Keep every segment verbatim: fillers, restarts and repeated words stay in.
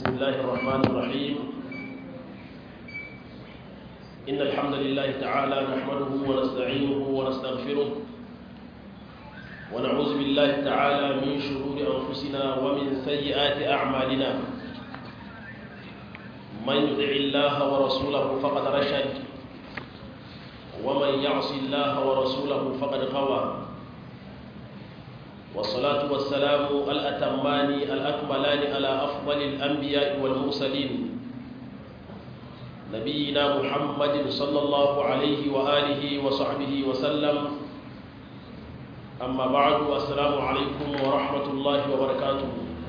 بسم الله الرحمن الرحيم إن الحمد لله تعالى نحمده ونستعينه ونستغفره ونعوذ بالله تعالى من شرور أنفسنا ومن سيئات أعمالنا من يطع الله ورسوله فقد رشد ومن يعص الله ورسوله فقد غوى والصلاة والسلام الأتمان الأكملان على أفضل الأنبياء والمرسلين نبينا محمد صلى الله عليه وآله وصحبه وسلم أما بعد السلام عليكم ورحمة الله وبركاته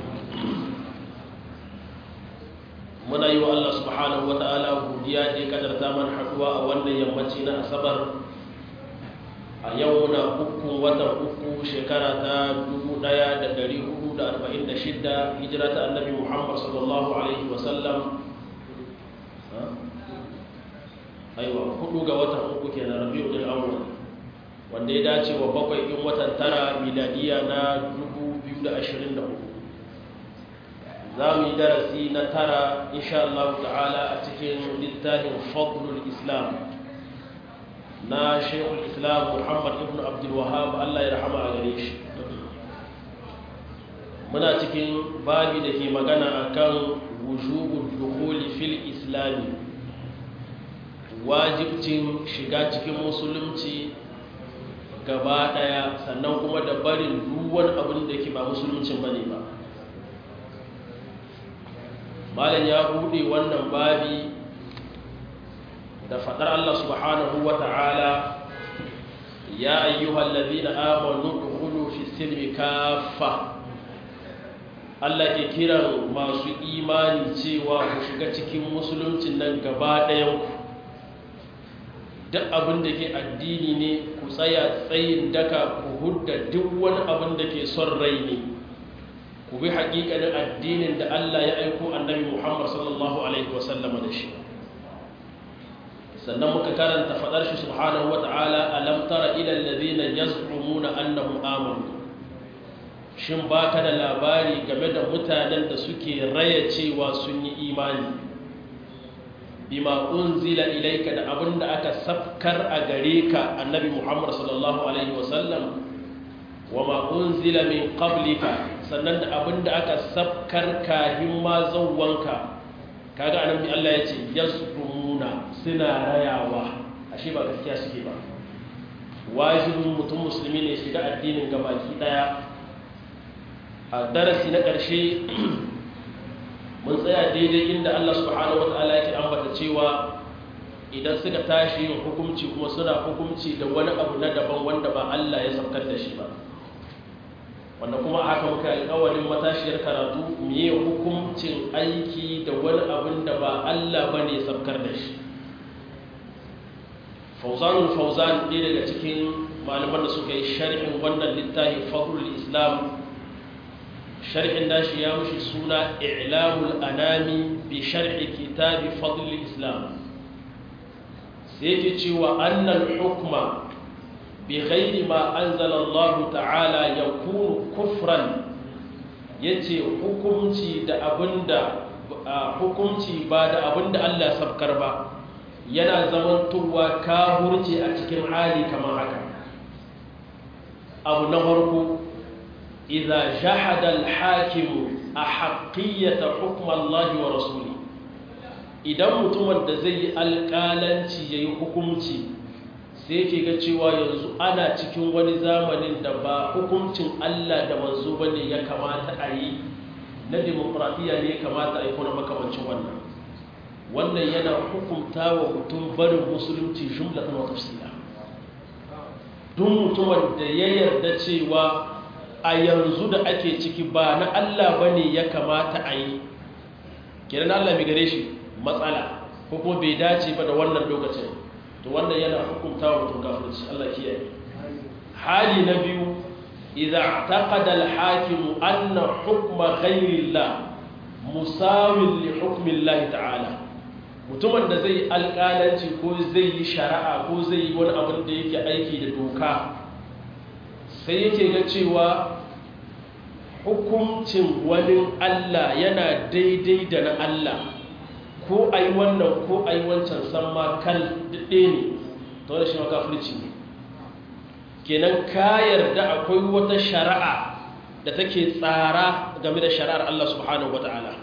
muna yi wa Allah subhanahu wa ta'ala godiya da ya kadarta man haduwa a wannan yammaci na asabar a yau na uku watan uku shekara ta dubu ɗaya da ɗari hudu da arba'in da shida hijira ta annabi Muhammad sallallahu alaihi wasallam aiwa hudu ga watan uku kenan Rabiul Awwal wanda ya dace wa bakwai in watan tara miladiya na dubu biyu da ashirin da hudu za mu yi darasi na tara insha Allah ta'ala a cikin littafin fadlul islam na shekul islam Muhammad ibn Abdul Wahhab Allah ya rahama a gare shi muna cikin babi da ke magana akan wujubul dukhuli fil islam wajibcin shiga cikin musulunci gaba daya sannan kuma da barin duk wani abin da yake ba musuluncin bane ba malam ya bude wannan babi da fadar Allah subhanahu wa ta'ala ya ayyuhal ladina amanu dukhulu fi silmi kaffa Allah ke kiran masu imani cewa ku shiga cikin musuluncin nan gaba ɗayan ku duk abin da ke addini ne ku tsaya tsayin daka ku hudda duk wani abin da ke son rai ne ku bi haƙiƙanin addinin da Allah ya aiko annabi Muhammad sallallahu alaihi wasallam da shi sannan muka karanta fadar shi subhanahu wata'ala alam tara ila alladhina yaz'umuna annahum amanu shin baka da labari game da mutanen da suke raya cewa sun yi imani bima unzila ilayka da abinda aka sabkar a gare ka annabi Muhammad sallallahu alaihi wasallam wama unzila min qablika sannan da abinda aka sabkar kahin ma zawwanka kaga annabi Allah yace yazrumuna suna rayawa ashe ba gaskiya suke ba wajibin mutum musulmi ne shiga addinin gabaki daya a darasi na ƙarshe mun tsaya daidai inda Allah subhanahu wataala yake ambata cewa idan suka tashi yin hukunci kuma suna hukunci da wani abu na daban wanda ba Allah ya sabkar da shi ba wanda kuma aka muka alƙawarin matashiyar karatu miye hukuncin aiki da wani abin da ba Allah ba ne sabkar da shi fauzanul fauzan ɗaya daga cikin malaman da suka yi sharhin wannan littafin fadlul islam sharhin nashi ya mushi suna i'lamul anami bi sharhi kitabi fadlul islam sai yake cewa annal hukma بغير ما أنزل الله تعالى يكون كفرا yace hukunci da abinda hukunci ba da abinda Allah sabkar ba yana zamantowa kafirci a cikin hali kamar haka abu na farko idza jahada al-hakim ahqqiyata hukm Allah wa rasuli idan mutumin da zai yi alƙalanci yayi hukunci sai ke ga cewa yanzu ana cikin wani zamanin da ba hukuncin Allah da manzo bane ya kamata a yi na demokradiyya ne ya kamata a yi kuna makamancin wannan wannan yana hukunta wa mutum barin musulunci jumlatan wa tafsila duk mutumin da ya yarda cewa a yanzu da ake ciki ba na Allah bane ya kamata a yi kiran Allah mai gare shi matsala ko kuma bai dace ba da wannan lokacin to wannan yana hukunta wa mutum kafirci Allah kiyaye hali na biyu idza taqada al-hakim anna hukma ghayri Allah musawil li hukmi Allah ta'ala mutumin da zai alƙalanci ko zai yi shari'a ko zai yi wani abin da yake aiki da doka sai yake ga cewa hukuncin wani Allah yana daidai da na Allah ko ai wannan ko ai wancan san ma kal dade ne to wannan shi kafirci ne kenan ka yarda akwai wata shari'a da take tsara game da shari'ar Allah subhanahu wataala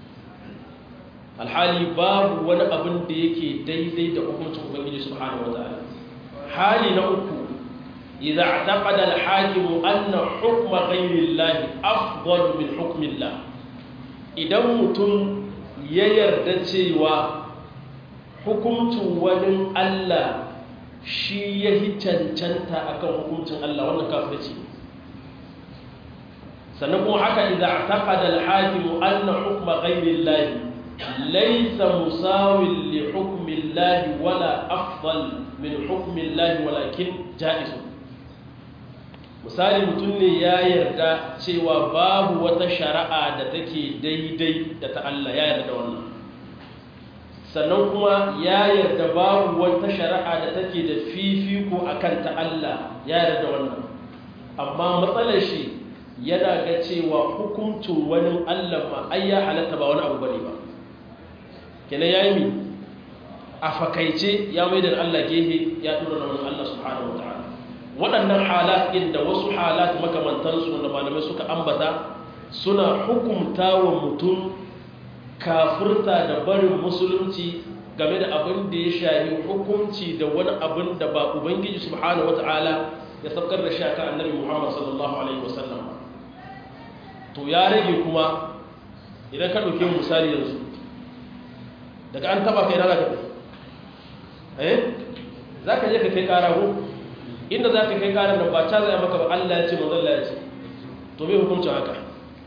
alhali babu wani abin da yake daidai da hukuncin ubangiji subhanahu wataala hali na uku idza i'taqada al-hakim anna hukma ghayri Allah afdal min hukmi Allah idan mutum ya yarda cewa hukuncin wani Allah shi ya hi cancanta akan hukuncin Allah wannan kafirci sannan kuma haka idza i'taqada al-hakim anna hukma ghayri Allah ليس مساو لحكم الله ولا أفضل من حكم الله ولكن جائز misali mutum ne ya yarda cewa babu wata shari'a da take daidai da ta Allah ya yarda wannan sannan kuma ya yarda babu wata shari'a da take da fifiko akan ta Allah ya yarda wannan amma matsalar shi yana ga cewa hukuncin wani Allah ma ai ya halatta ba wani abu bane ba kenan ya yi mi a fakaice ya mai da Allah gehe ya tura da wani Allah subhanahu wa ta'ala waɗannan halat ɗin da wasu halat makamantansu wanda malamai suka ambata suna hukumta wa mutum kafurta da barin musulunci game da abin da ya shahi hukunci da wani abin da ba ubangiji subhanahu wa ta'ala ya saukar da shaka annabi Muhammad sallallahu alaihi wasallam to ya rage kuma idan ka ɗauke misali yanzu daga an taba kai na za ka tafi eh za ka je ka kai kara ko inda za ka kai kara da ba ca zai maka ba Allah ya ce manzon Allah ya ce to me hukuncin haka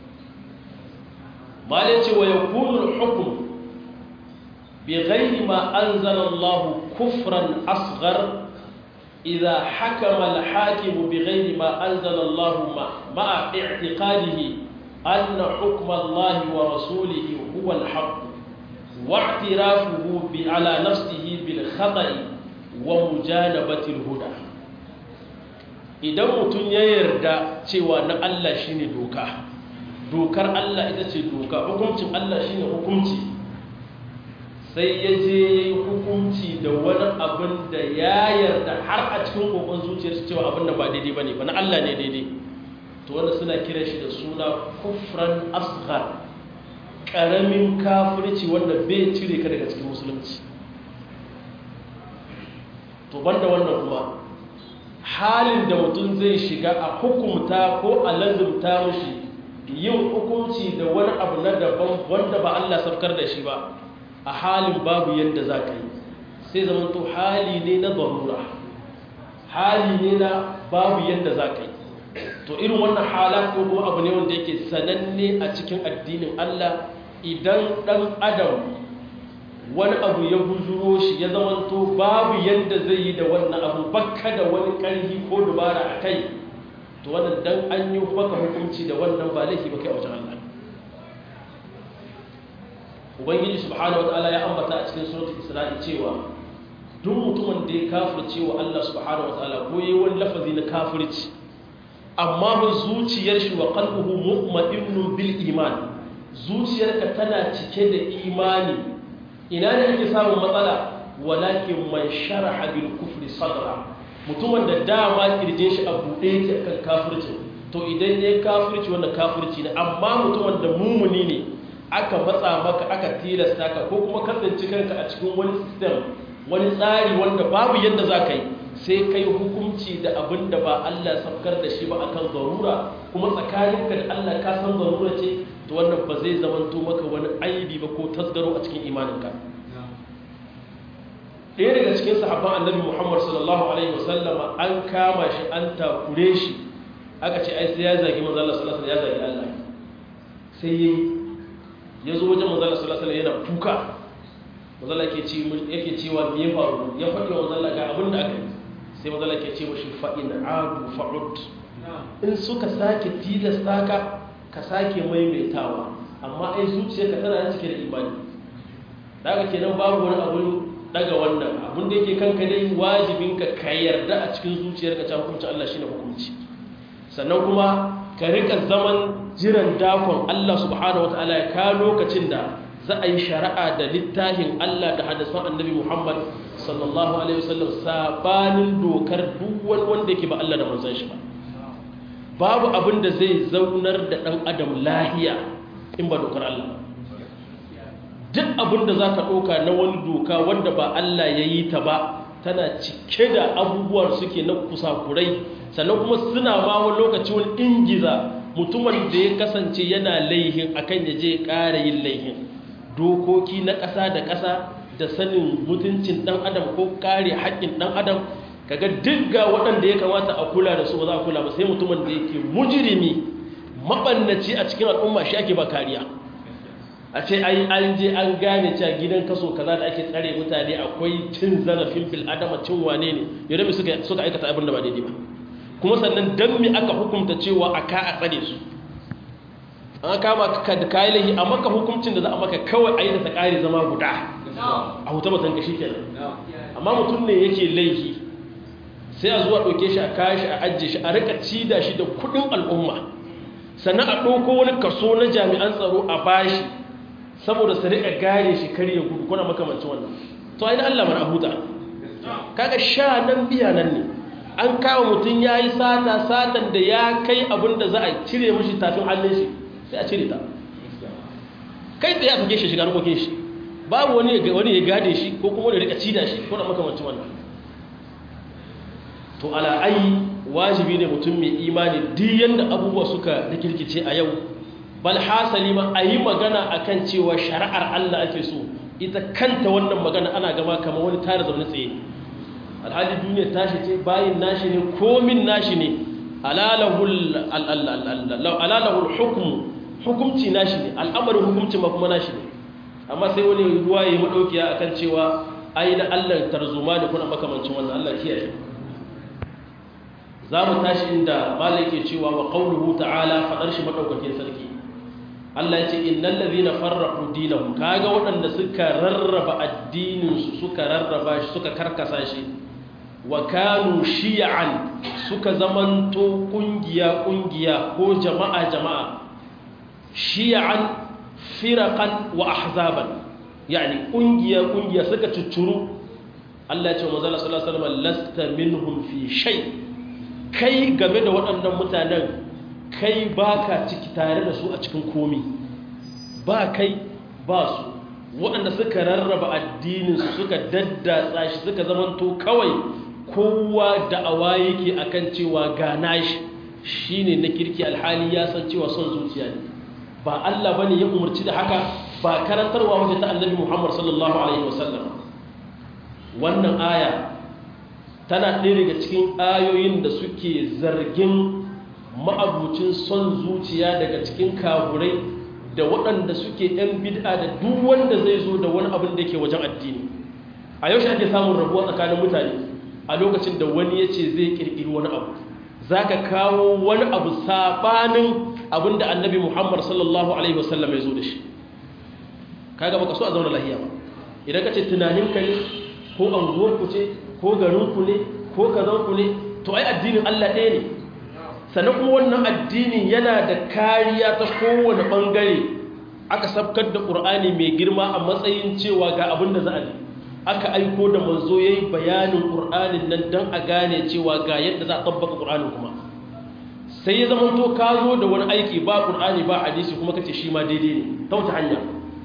malai ce wa yakunu al-hukm bi ghayri ma anzala Allah kufran asghar idha hakama al-hakim bi ghayri ma anzala Allah ma'a i'tiqadihi anna hukma Allah wa rasulihi huwa al-haqq واعترافه على نفسه بالخطأ ومجانبة الهدى idan mutum ya yarda cewa na Allah shine doka dokar Allah ita ce doka hukuncin Allah shine hukunci sai ya je hukunci da wani abin da ya yarda har a cikin kokon zuciyarsa cewa abin da ba daidai bane ba na Allah ne daidai to wanda suna kiran shi da suna kufran asghar ƙaramin kafirci wanda bai cire ka daga cikin musulunci to banda wannan kuma halin da mutum zai shiga a hukumta ko a lazumta mashi yin hukunci da wani abu na daban wanda ba Allah safkar da shi ba a halin babu yadda za ka yi sai zama to hali ne na zarura hali ne na babu yadda za ka yi to irin wannan halat ko kuma abu ne wanda yake sananne a cikin addinin Allah idan ɗan adam wani abu ya bujuro shi ya zamanto babu yadda zai yi da wannan abu bakka da wani ƙarfi ko dubara a kai to wannan dan an yi maka hukunci da wannan ba laifi ba kai a wajen Allah ubangiji subhanahu wataala ya ambata a cikin suratul isra'i cewa duk mutumin da ya kafirce wa Allah subhanahu wataala ko yayi wani lafazi na kafirci amma ba zuciyar shi wa qalbuhu mutma'innun bil iman zuciyarka tana cike da imani ina ne ake samun matsala walakin man sharaha bil kufri sadra mutumin da dama kirjin shi a buɗe yake akan kafirci to idan yayi kafirci wannan kafirci ne amma mutumin da mumuni ne aka matsa maka aka tilasta ka ko kuma kasance kanka a cikin wani system wani tsari wanda babu yadda za ka yi sai kai hukunci da abin da ba Allah safkar da shi ba akan zarura kuma tsakaninka da Allah ka san zarura ce to wannan ba zai zamanto maka wani aibi ba ko tasgaro a cikin imaninka ɗaya daga cikin sahabban annabi Muhammad sallallahu alaihi wasallama an kama shi an takure shi aka ce ai sai ya zagi manzo Allah sallallahu alaihi wasallam ya zagi Allah sai yayi ya zo wajen manzo Allah sallallahu alaihi wasallam yana kuka manzo Allah yake ce yake cewa me ya faru ya faɗi wa manzo Allah ga abin da aka yi sai manzo Allah yake ce mashi fa in adu fa'ud in suka sake tilasta ka ka sake maimaitawa amma ai zuciyarka tana cike da imani daga kenan babu wani abu daga wannan abin da yake kanka dai wajibinka ka yarda a cikin zuciyarka ta hukunci Allah shine hukunci sannan kuma ka rika zaman jiran dakon Allah subhanahu wataala ya ka lokacin da za a yi shari'a da littafin Allah da hadisan annabi Muhammad sallallahu alaihi wasallam sabanin dokar duk wani wanda yake ba Allah da manzon shi ba babu abin da zai zaunar da dan adam lahiya in ba dokar Allah duk abin da zaka dauka na wani doka wanda ba Allah yayi ta ba tana cike da abubuwan suke na kusakurai sannan kuma suna ma wani lokaci wani ingiza mutumin da ya kasance yana laihin akan ya je ƙara yin laihin dokoki na ƙasa da ƙasa da sanin mutuncin ɗan adam ko kare haƙƙin ɗan adam kaga duk ga waɗanda ya kamata a kula da su ba za a kula ba sai mutumin da yake mujirimi maɓannaci a cikin al'umma shi ake ba kariya a ce ai an je an gane cewa gidan kaso kaza da ake tsare mutane akwai cin zarafin bil adama cin wane ne yadda mai suka suka aikata abin da ba daidai ba kuma sannan dan me aka hukunta cewa aka a tsare su an kama ka da kayi lahi a maka hukuncin da za a maka kawai a yi da ta ƙari zama guda a hutu matan ka shi kenan amma mutum ne yake laihi sai a zuwa ɗauke shi a kashi a ajiye shi a rika cida shi da kuɗin al'umma sannan a ɗauko wani kaso na jami'an tsaro a bashi saboda su rika gane shi kar ya gudu kuna makamancin wannan to ai na Allah mana huta kaga sha nan biya nan ne an kawo mutum ya yi sata satan da ya kai abin da za a cire mashi tafin hannun shi sai a cire ta kai tsaye a fage shi shiga rukokin shi babu wani ya gade shi ko kuma wani rika cida shi ko na makamancin wannan to ala'ayi wajibi ne mutum mai imani duk yadda abubuwa suka rikirkice a yau bal hasali ma a yi magana a kan cewa shari'ar Allah ake so ita kanta wannan magana ana gama kamar wani tare zaune tsaye alhali duniya tashi ce bayin nashi ne komin nashi ne alalahul hukumu hukumci nashi ne al'amarin hukumci ma kuma nashi ne amma sai wani ruwa ya yi maɗaukiya a kan cewa ai na Allah tarzoma ne kuna makamancin wannan Allah kiyaye za mu tashi inda malai ke cewa wa qawluhu ta'ala fadar shi madaukakin sarki Allah ya ce innal ladhina farraqu dinahum kaga waɗanda suka rarraba addinin su suka rarraba shi suka karkasa shi wa kanu shi'an suka zamanto kungiya kungiya ko jama'a jama'a shi'an firaqan wa ahzaban yani kungiya kungiya suka cuccuru Allah ya ce manzo sallallahu alaihi wasallam lasta minhum fi shay kai game da waɗannan mutanen kai baka ciki tare da su a cikin komi ba kai ba su waɗanda suka rarraba addininsu suka daddatsa shi suka zamanto kawai kowa da'awa yake akan cewa ga nashi shine na kirki alhali ya san cewa son zuciya ne ba Allah bane ya umarci da haka ba karantarwa wace ta Annabi Muhammad sallallahu alaihi wasallam wannan aya tana ɗaya daga cikin ayoyin da suke zargin ma'abucin son zuciya daga cikin kaburai da waɗanda suke ‘yan bid'a da duk wanda zai zo da wani abin da ke wajen addini a yau shi ake samun rabuwa tsakanin mutane a lokacin da wani ya ce zai ƙirƙiri wani abu za ka kawo wani abu saɓanin abin da annabi muhammad sallallahu alaihi wasallam ya zo da shi kaga baka so a zauna lahiya ba idan ka ce tunaninka ne ko anguwarku ce ko garinku ne ko kazanku ne to ai addinin Allah ɗaya ne sannan kuma wannan addinin yana da kariya ta kowane ɓangare aka sabkar da ƙur'ani mai girma a matsayin cewa ga abin da za a yi aka aiko da manzo ya yi bayanin ƙur'anin nan don a gane cewa ga yadda za a tabbaka ƙur'anin kuma sai ya zama to ka zo da wani aiki ba ƙur'ani ba hadisi kuma ka ce shi ma daidai ne ta wata hanya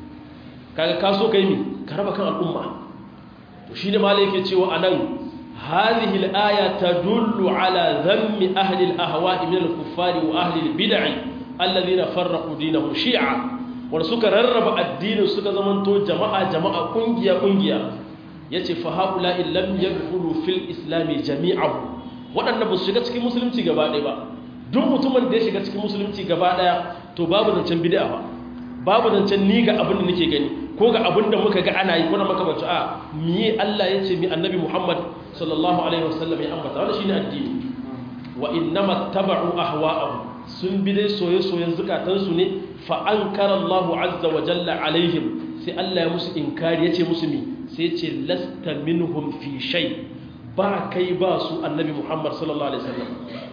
kaga ka so ka yi mi ka raba kan al'umma to shi ne ma yake cewa a nan هذه الآية تدل على ذم أهل الأهواء من الكفار وأهل البدع الذين فرقوا دينهم شيعا ورسوك ررب الدين سوك زمنتو جماعة جماعة كنجيا كنجيا يتي فهؤلاء لم يدخلوا في الإسلام جميعا وأن بسيطة كي مسلم تيغبا ديبا دون متمن دي شيغا كي مسلم تيغبا ديا تو بابو زنچن بدعا babu zancen ni ga abin da nake gani ko ga abin da muka ga ana yi ko na makamanci a miye Allah ya ce mi annabi Muhammad sallallahu alaihi wasallam ya ambata wannan shine addini wa innama tabau ahwa'ahum sun bi dai soye-soyen zukatansu ne fa ankara Allahu azza wa jalla alaihim sai Allah ya musu inkari yace musu mi sai yace lasta minhum fi shay ba kai ba su annabi Muhammad sallallahu alaihi wasallam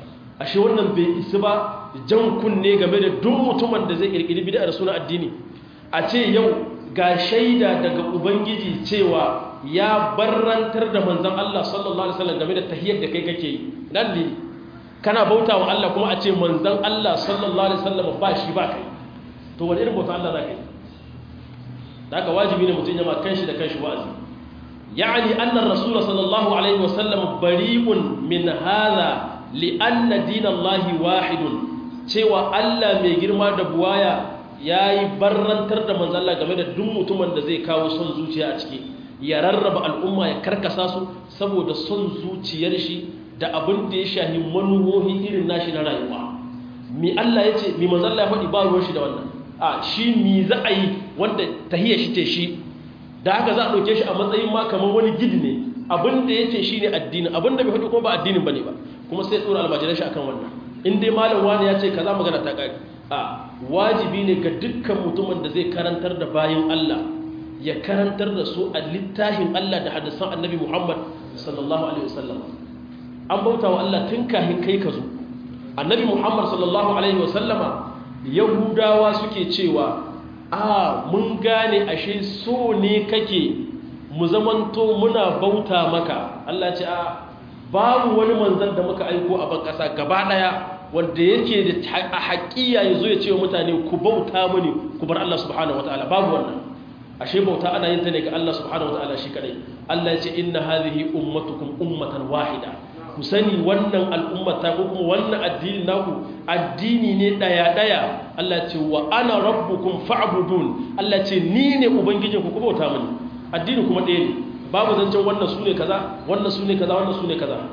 ashe wannan bai isi ba jan kunne game da duk mutumin da zai kirkiri bid'a da suna addini a ce yau ga shaida daga ubangiji cewa ya barrantar da manzon Allah sallallahu alaihi wasallam game da tahiyyar da kai kake yi dan ne kana bautawa Allah kuma a ce manzon Allah sallallahu alaihi wasallam ba shi ba kai to wani irin bauta Allah zaka yi daga wajibi ne mutun ya ma kanshi da kanshi wa'azi yani anna ar-rasul sallallahu alaihi wasallam bari'un min hadha li anna dinallahi wahidun cewa Allah mai girma da buwaya yayi barrantar da manzon Allah game da duk mutumin da zai kawo son zuciya a ciki ya rarraba al'umma ya karkasa su saboda son zuciyar shi da abin da ya shahi manuhohi irin nashi na rayuwa mi Allah ya ce mi manzon Allah ya faɗi ba ruwan shi da wannan a shi mi za a yi wanda tahiyar shi ce shi da haka za a ɗauke shi a matsayin ma kamar wani gidi ne abin da ya ce shi ne addini abin da bai faɗi kuma ba addinin ba ne ba kuma sai tsoro almajiran shi akan wannan in dai malam wani ya ce kaza magana ta ƙari a wajibi ne ga dukkan mutumin da zai karantar da bayan Allah ya karantar da su a littafin Allah da hadisan annabi Muhammad sallallahu alaihi wasallam an bauta wa Allah tun kafin kai ka zo annabi Muhammad sallallahu alaihi wasallama yahudawa suke cewa a mun gane ashe so ne kake mu zamanto muna bauta maka Allah ce a babu wani manzon da muka aiko a ban kasa gaba daya wanda yake da a haƙiya yazo ya ce wa mutane ku bauta mani ku bar Allah subhanahu wataala babu wannan ashe bauta ana yin ta ne ga Allah subhanahu wataala shi kadai Allah ya ce inna hadhihi ummatukum ummatan wahida ku sani wannan al'ummata ko kuma wannan addini naku addini ne daya daya Allah ya ce wa ana rabbukum fa'budun Allah ya ce ni ne ubangijinku ku bauta mani addini kuma ɗaya ne babu zancen wannan sune kaza wannan sune kaza wannan sune kaza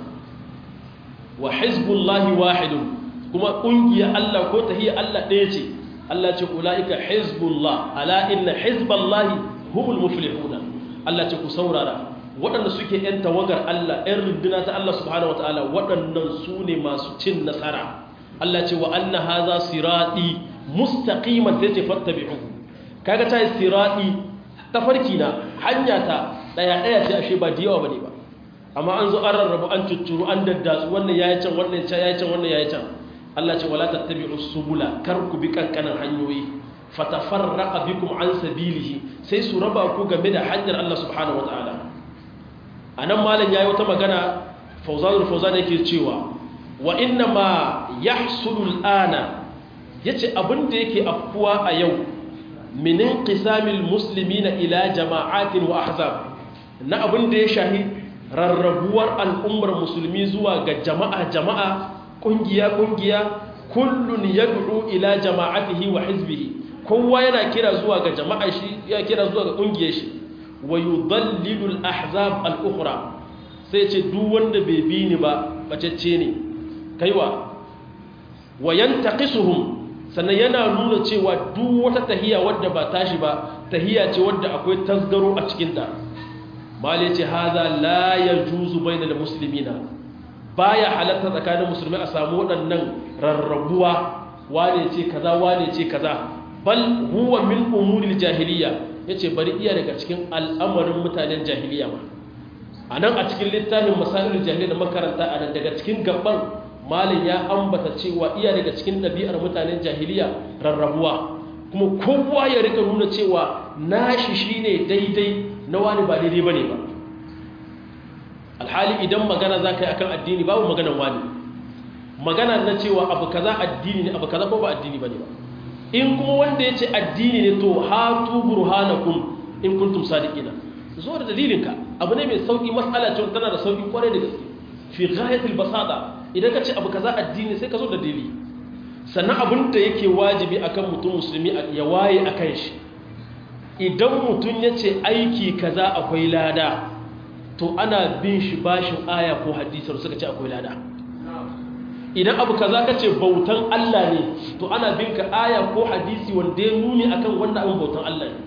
wa hizbullahi wahidun kuma kungiya Allah ko tahiyya Allah ɗaya ce Allah ce ulaika hizbullah ala inna hizballahi humul muflihuna Allah ce ku saurara waɗanda suke ‘yan tawagar Allah ‘yan runduna ta Allah subhanahu wata'ala waɗannan su ne masu cin nasara Allah ce wa anna haza siraɗi mustaqiman sai ce fattabi'u kaga ta yi siraɗi tafarki na hanya ta ɗaya-ɗaya ce ashe ba da yawa bane ba amma an zo an rarrabu an cuccuru an daddatsu wannan yayi can wannan yayi can wannan yayi can Allah ce wala tattabi'u subula kar ku bi kankanan hanyoyi fatafarraqa bikum an sabilihi sai su raba ku game da hanyar Allah subhanahu wata'ala anan malam yayi wata magana Fawzanul Fawzan yake cewa wa inna ma yahsulu al'ana yace abinda yake afkuwa a yau min inqisamil muslimina ila jama'atin wa ahzab na abinda ya shahi rarrabuwar al'ummar musulmi zuwa ga jama'a jama'a kungiya kungiya kullun yad'u ila jama'atihi wa hizbihi kowa yana kira zuwa ga jama'a shi ya kira zuwa ga kungiyar shi wa yudallilu al-ahzab al-ukhra sai ce duk wanda bai bi ni ba bacecce ne kaiwa wa yantaqisuhum sannan yana nuna cewa duk wata tahiya wadda ba tashi ba tahiya ce wadda akwai tasgaro a cikin ta mali ce hadha la yajuzu bainal muslimina baya halatta tsakanin musulmai a samu waɗannan rarrabuwa wane ce kaza wane ce kaza bal huwa min umuril jahiliya yace bari iya daga cikin al'amarin mutanen jahiliya ma anan a cikin littafin masailul jahiliya da makaranta anan daga cikin gaban malin ya ambata cewa iya daga cikin ɗabi'ar mutanen jahiliya rarrabuwa kuma kowa ya rika nuna cewa nashi shine daidai na wani ba daidai bane ba alhali idan magana za ka yi akan addini babu maganan wani magana na cewa abu kaza addini ne abu kaza ba addini bane ba in kuma wanda ya ce addini ne to hatu burhanakum in kuntum sadiqina zo da dalilinka abu ne mai sauki mas'ala ce tana da sauki kwarai da gaske fi ghayatil basada idan ka ce abu kaza addini sai ka zo da dalili sannan abin da yake wajibi akan mutum musulmi ya waye akan shi idan mutum ya ce aiki kaza akwai lada to ana bin shi bashin aya ko hadisar suka ce akwai lada idan abu kaza ka ce bautan Allah ne to ana bin ka aya ko hadisi wanda ya nuni akan wanda abin bautan Allah ne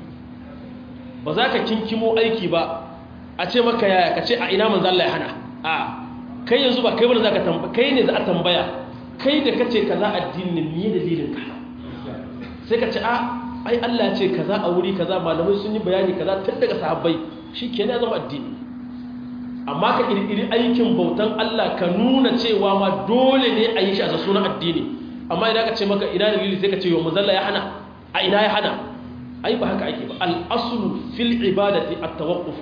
ba za ka kinkimo aiki ba a ce maka yaya ka ce a ina manzo Allah ya hana a kai yanzu ba kai bane zaka tambaya kai ne za a tambaya kai da kace kaza addinin ne dalilin ka sai ka ce a ai Allah ya ce kaza a wuri kaza malamai sun yi bayani kaza tun daga sahabbai shikenan ya zama addini amma ka kirkiri aikin bautan Allah ka nuna cewa ma dole ne a yi shi a sunan addini amma idan ka ce maka ina dalili sai ka ce wa manzalla ya hana a ina ya hana ai ba haka ake ba al-aslu fil ibadati at-tawaqquf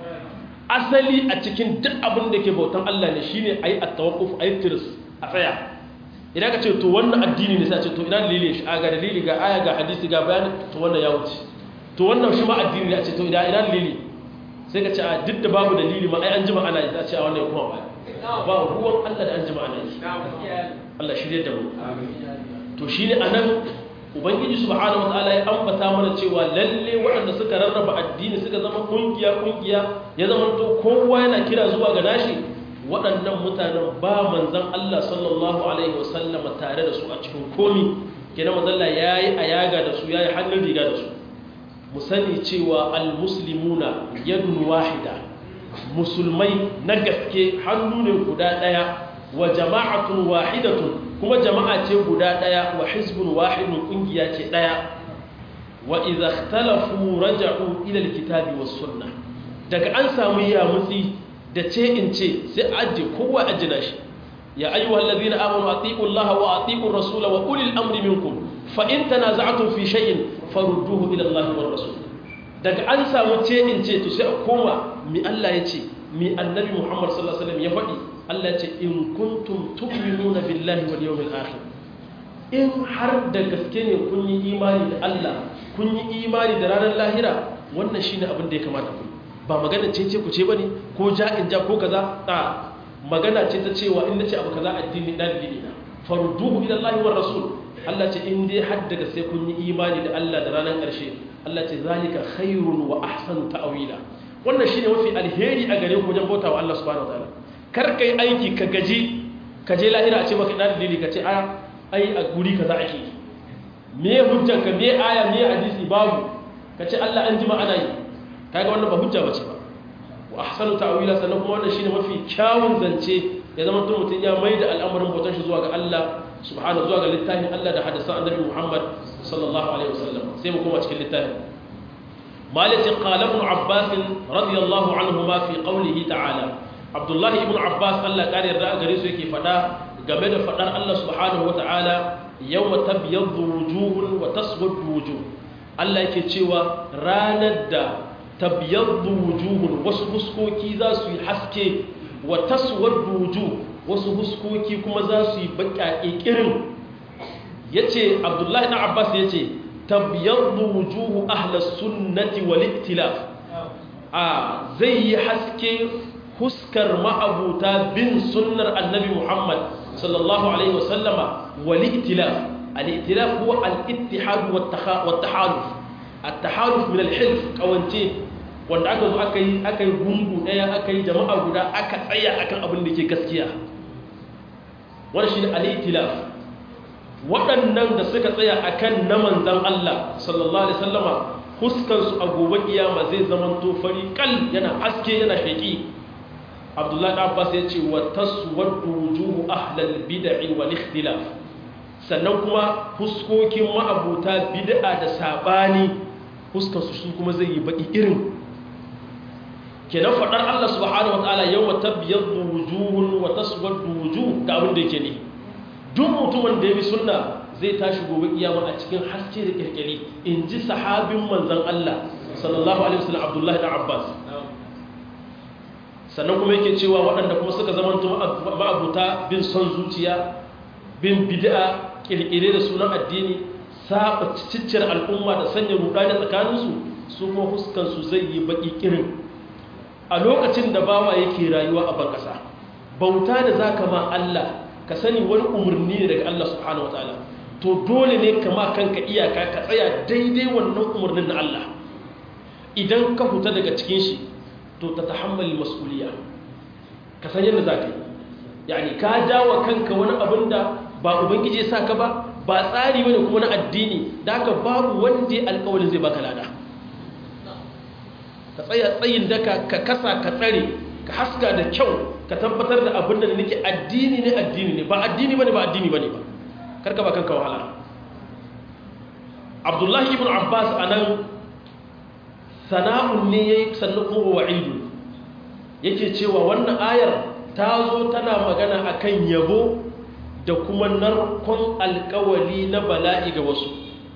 asali a cikin duk abin da ke bautan Allah ne shine ayi at-tawaqquf ayi tirs a tsaya idan ka ce to wannan addini ne sai ce to ina dalili shi ga dalili ga aya ga hadisi ga bayani to wannan ya wuce to wannan shi ma addini ne a ce to ina ina dalili sai ka ce a duk da babu dalili ma ai an jima ana yi za a ce a wannan kuma ba ba ruwan Allah da an jima ana yi Allah shirye da mu to shine anan ubangiji subhanahu wataala ya ambata mana cewa lalle waɗanda suka rarraba addini suka zama kungiya kungiya ya zama to kowa yana kira zuwa ga nashi waɗannan mutanen ba manzon Allah sallallahu alaihi wasallama tare da su a cikin komi kenan manzon Allah yayi ayaga da su yayi hannun riga da su mu sani cewa almuslimuna yadun wahida musulmai na gaske hannu ne guda daya wa jama'atun wahidatun kuma jama'a ce guda daya wa hizbun wahidun kungiya ce daya wa idza ikhtalafu raja'u ila alkitabi was sunnah daga an samu yamutsi da ce in ce sai aje kowa ajina shi ya ayyuhallazina amanu atiiqu allaha wa atiiqur rasula wa ulil amri minkum fa in tanaza'tum fi shay'in farudduhu ila allahi war rasul daga an samu ce in ce to sai a koma mi Allah ya ce mi annabi Muhammad sallallahu alaihi wasallam ya faɗi Allah ya ce in kuntum tu'minuna billahi wal yawmil akhir in har da gaske ne kun yi imani da Allah kun yi imani da ranar lahira wannan shine abin da ya kamata ku ba magana ce ce ku ce bane ko ja in ja ko kaza a magana ce ta cewa in nace abu kaza addini dan dini na farudduhu ila allahi war rasul Allah ce in dai har daga sai kun yi imani da Allah da ranar ƙarshe Allah ce zalika khairun wa ahsanu ta'wila wannan shine mafi alheri a gare ku wajen bautawa Allah subhanahu wataala kar kai aiki ka gaji ka je lahira a ce maka dan dalili ka ce a ai a guri kaza ake me hujjar ka me aya me hadisi babu ka ce Allah an jima ana yi kaga wannan ba hujja bace ba wa ahsanu ta'wila sannan kuma wannan shine mafi kyawun zance ya zama to mutun ya maida al'amarin bautar shi zuwa ga Allah subhanahu zuwa ga littafin Allah da hadisan annabi Muhammad sallallahu alaihi wasallam sai mu koma cikin littafin malati qala ibn Abbas radiyallahu anhuma fi qawlihi ta'ala Abdullah ibn Abbas Allah kare yarda gare su yake fada game da fadar Allah subhanahu wata'ala yawma tabyaddu wujuhun wa taswaddu wujuh Allah yake cewa ranar da tabyaddu wujuhun wasu fuskoki za su yi haske wa taswaddu wujuh wasu huskoki kuma za su yi baƙaƙe ƙirin ya ce abdullahi na abbas ya ce tabyaddu wujuhu ahlas sunnati wal iktilaf a zai yi haske huskar ma'abuta bin sunnar annabi muhammad sallallahu alaihi wasallama wal iktilaf al iktilaf huwa al ittihad wat tahaluf at tahaluf min al hilf kawance wanda aka zo aka yi aka yi gungu daya aka yi jama'a guda aka tsaya akan abin da ke gaskiya wani shi ne al'itilaf waɗannan da suka tsaya a kan na manzan Allah sallallahu Alaihi sallama huskansu a gobe kiyama zai zama tofari kal yana haske yana shaƙi abdullahi abbas ya ce wa taswaddu wujuhu ahlal bid'i wal ikhtilaf sannan kuma huskokin ma'abuta bid'a da sabani huskansu su kuma zai yi baki irin kenan faɗar Allah subhanahu wa ta'ala yawma tabyaddu wujuhun wa taswaddu wujuh da abin da yake ne duk mutumin da ya bi sunna zai tashi gobe kiyama a cikin haske da kirkiri inji sahabin manzon Allah sallallahu alaihi wasallam Abdullah ibn Abbas sannan kuma yake cewa waɗanda kuma suka zamanto ma'abuta bin son zuciya bin bid'a kirkire da sunan addini saba cicciyar al'umma da sanya rudani tsakaninsu su kuma huskan su zai yi baki kirin a lokacin da bawa yake rayuwa a bankasa bauta da zaka ma Allah ka sani wani umarni ne daga Allah subhanahu wataala to dole ne kama kanka iyaka ka tsaya daidai wannan umarnin na Allah idan ka huta daga cikin shi to ta tahammali mas'uliyya ka san yadda zaka yi yani ka jawo kanka wani abin da ba ubangiji ya saka ba ba tsari bane kuma na addini da haka babu wanda alƙawarin zai baka lada ka tsaya tsayin daka ka kasa ka tsare ka haska da kyau ka tabbatar da abin da nake addini ne addini ne ba addini bane ba addini bane ba karka ba kanka wahala Abdullahi ibn Abbas anan sana'un ne yayi sannan kuma wa'idu yake cewa wannan ayar ta zo tana magana akan yabo da kuma narkon alkawali na bala'i ga wasu.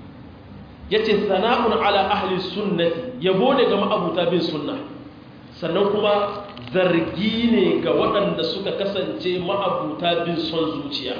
Yace sana'un ala ahli sunnati, yabo ne ga ma'abuta bin sunna, sannan kuma zargi ne ga waɗanda suka kasance ma'abuta bin son zuciya.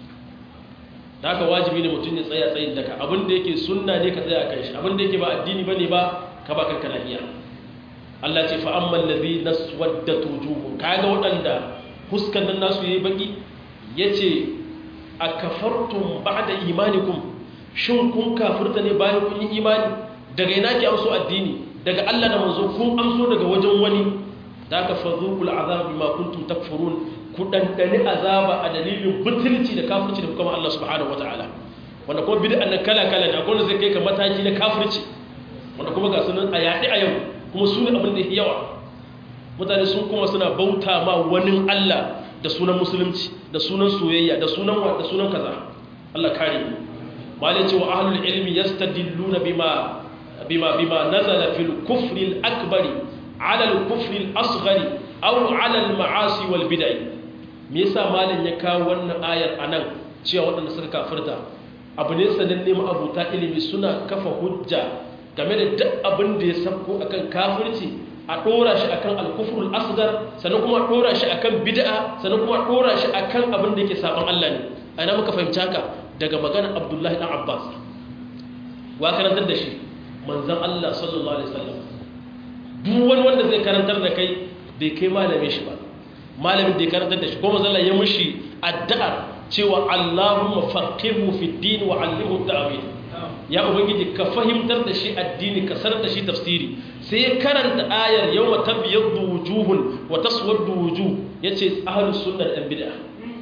Da haka wajibi ne mutum ya tsaya tsayin daga abin da yake sunna ne ka tsaya kan shi, abin da yake ba addini bane ba ka ba kanka lafiya. Allah ce fa ammal ladhina swaddat wujuhum, kaga waɗanda huskan nan nasu yayi baki, yace akafartum ba'da imanikum, shin kun kafirta ne bayan kun yi imani? Daga ina ki amso addini? Daga Allah da manzo kun amso daga wajen wani? Da ka fadhuqul azab bima kuntum takfurun, ku dandane azaba a dalilin butulci da kafirci da kuma Allah subhanahu wataala. Wanda kuma bid'a nan kala kala ne, akwai wanda zai kai ka mataki na kafirci, wanda kuma ga sunan a yaɗi a yau, kuma su ne abin da yake yawa. Mutane sun kuma suna bauta ma wani Allah da sunan musulunci, da sunan soyayya, da sunan wa, da sunan kaza. Allah kare mu. Malai ce wa ahlul ilmi yastadilluna bima bima bima nazala fil kufri al akbari ala al kufri al asghari aw ala al ma'asi wal bid'ah. Me yasa malam ya kawo wannan ayar anan cewa waɗanda suka kafirta? Abu ne sananne ma abuta ilimi suna kafa hujja game da duk abin da ya sabko akan kafirci, a ɗora shi akan al-kufrul asghar, sannan kuma a ɗora shi akan bid'a, sannan kuma a ɗora shi akan abin da yake saban Allah ne. A ina muka fahimci haka? Daga maganar Abdullahi dan Abbas. Wa karantar da shi? Manzon Allah sallallahu alaihi wasallam. Duk wani wanda zai karantar da kai bai kai malamin shi ba. Malamin da ya karantar da shi ko manzon Allah ya mushi addu'a cewa Allahumma faqihu fi din wa 'allimhu ta'wil. Ya ubangiji ka fahimtar da shi addini, ka sanar da shi tafsiri. Sai karanta ayar yawma tabyaddu wujuhun wa taswaddu wujuh, yace ahlus sunnah dan bid'ah.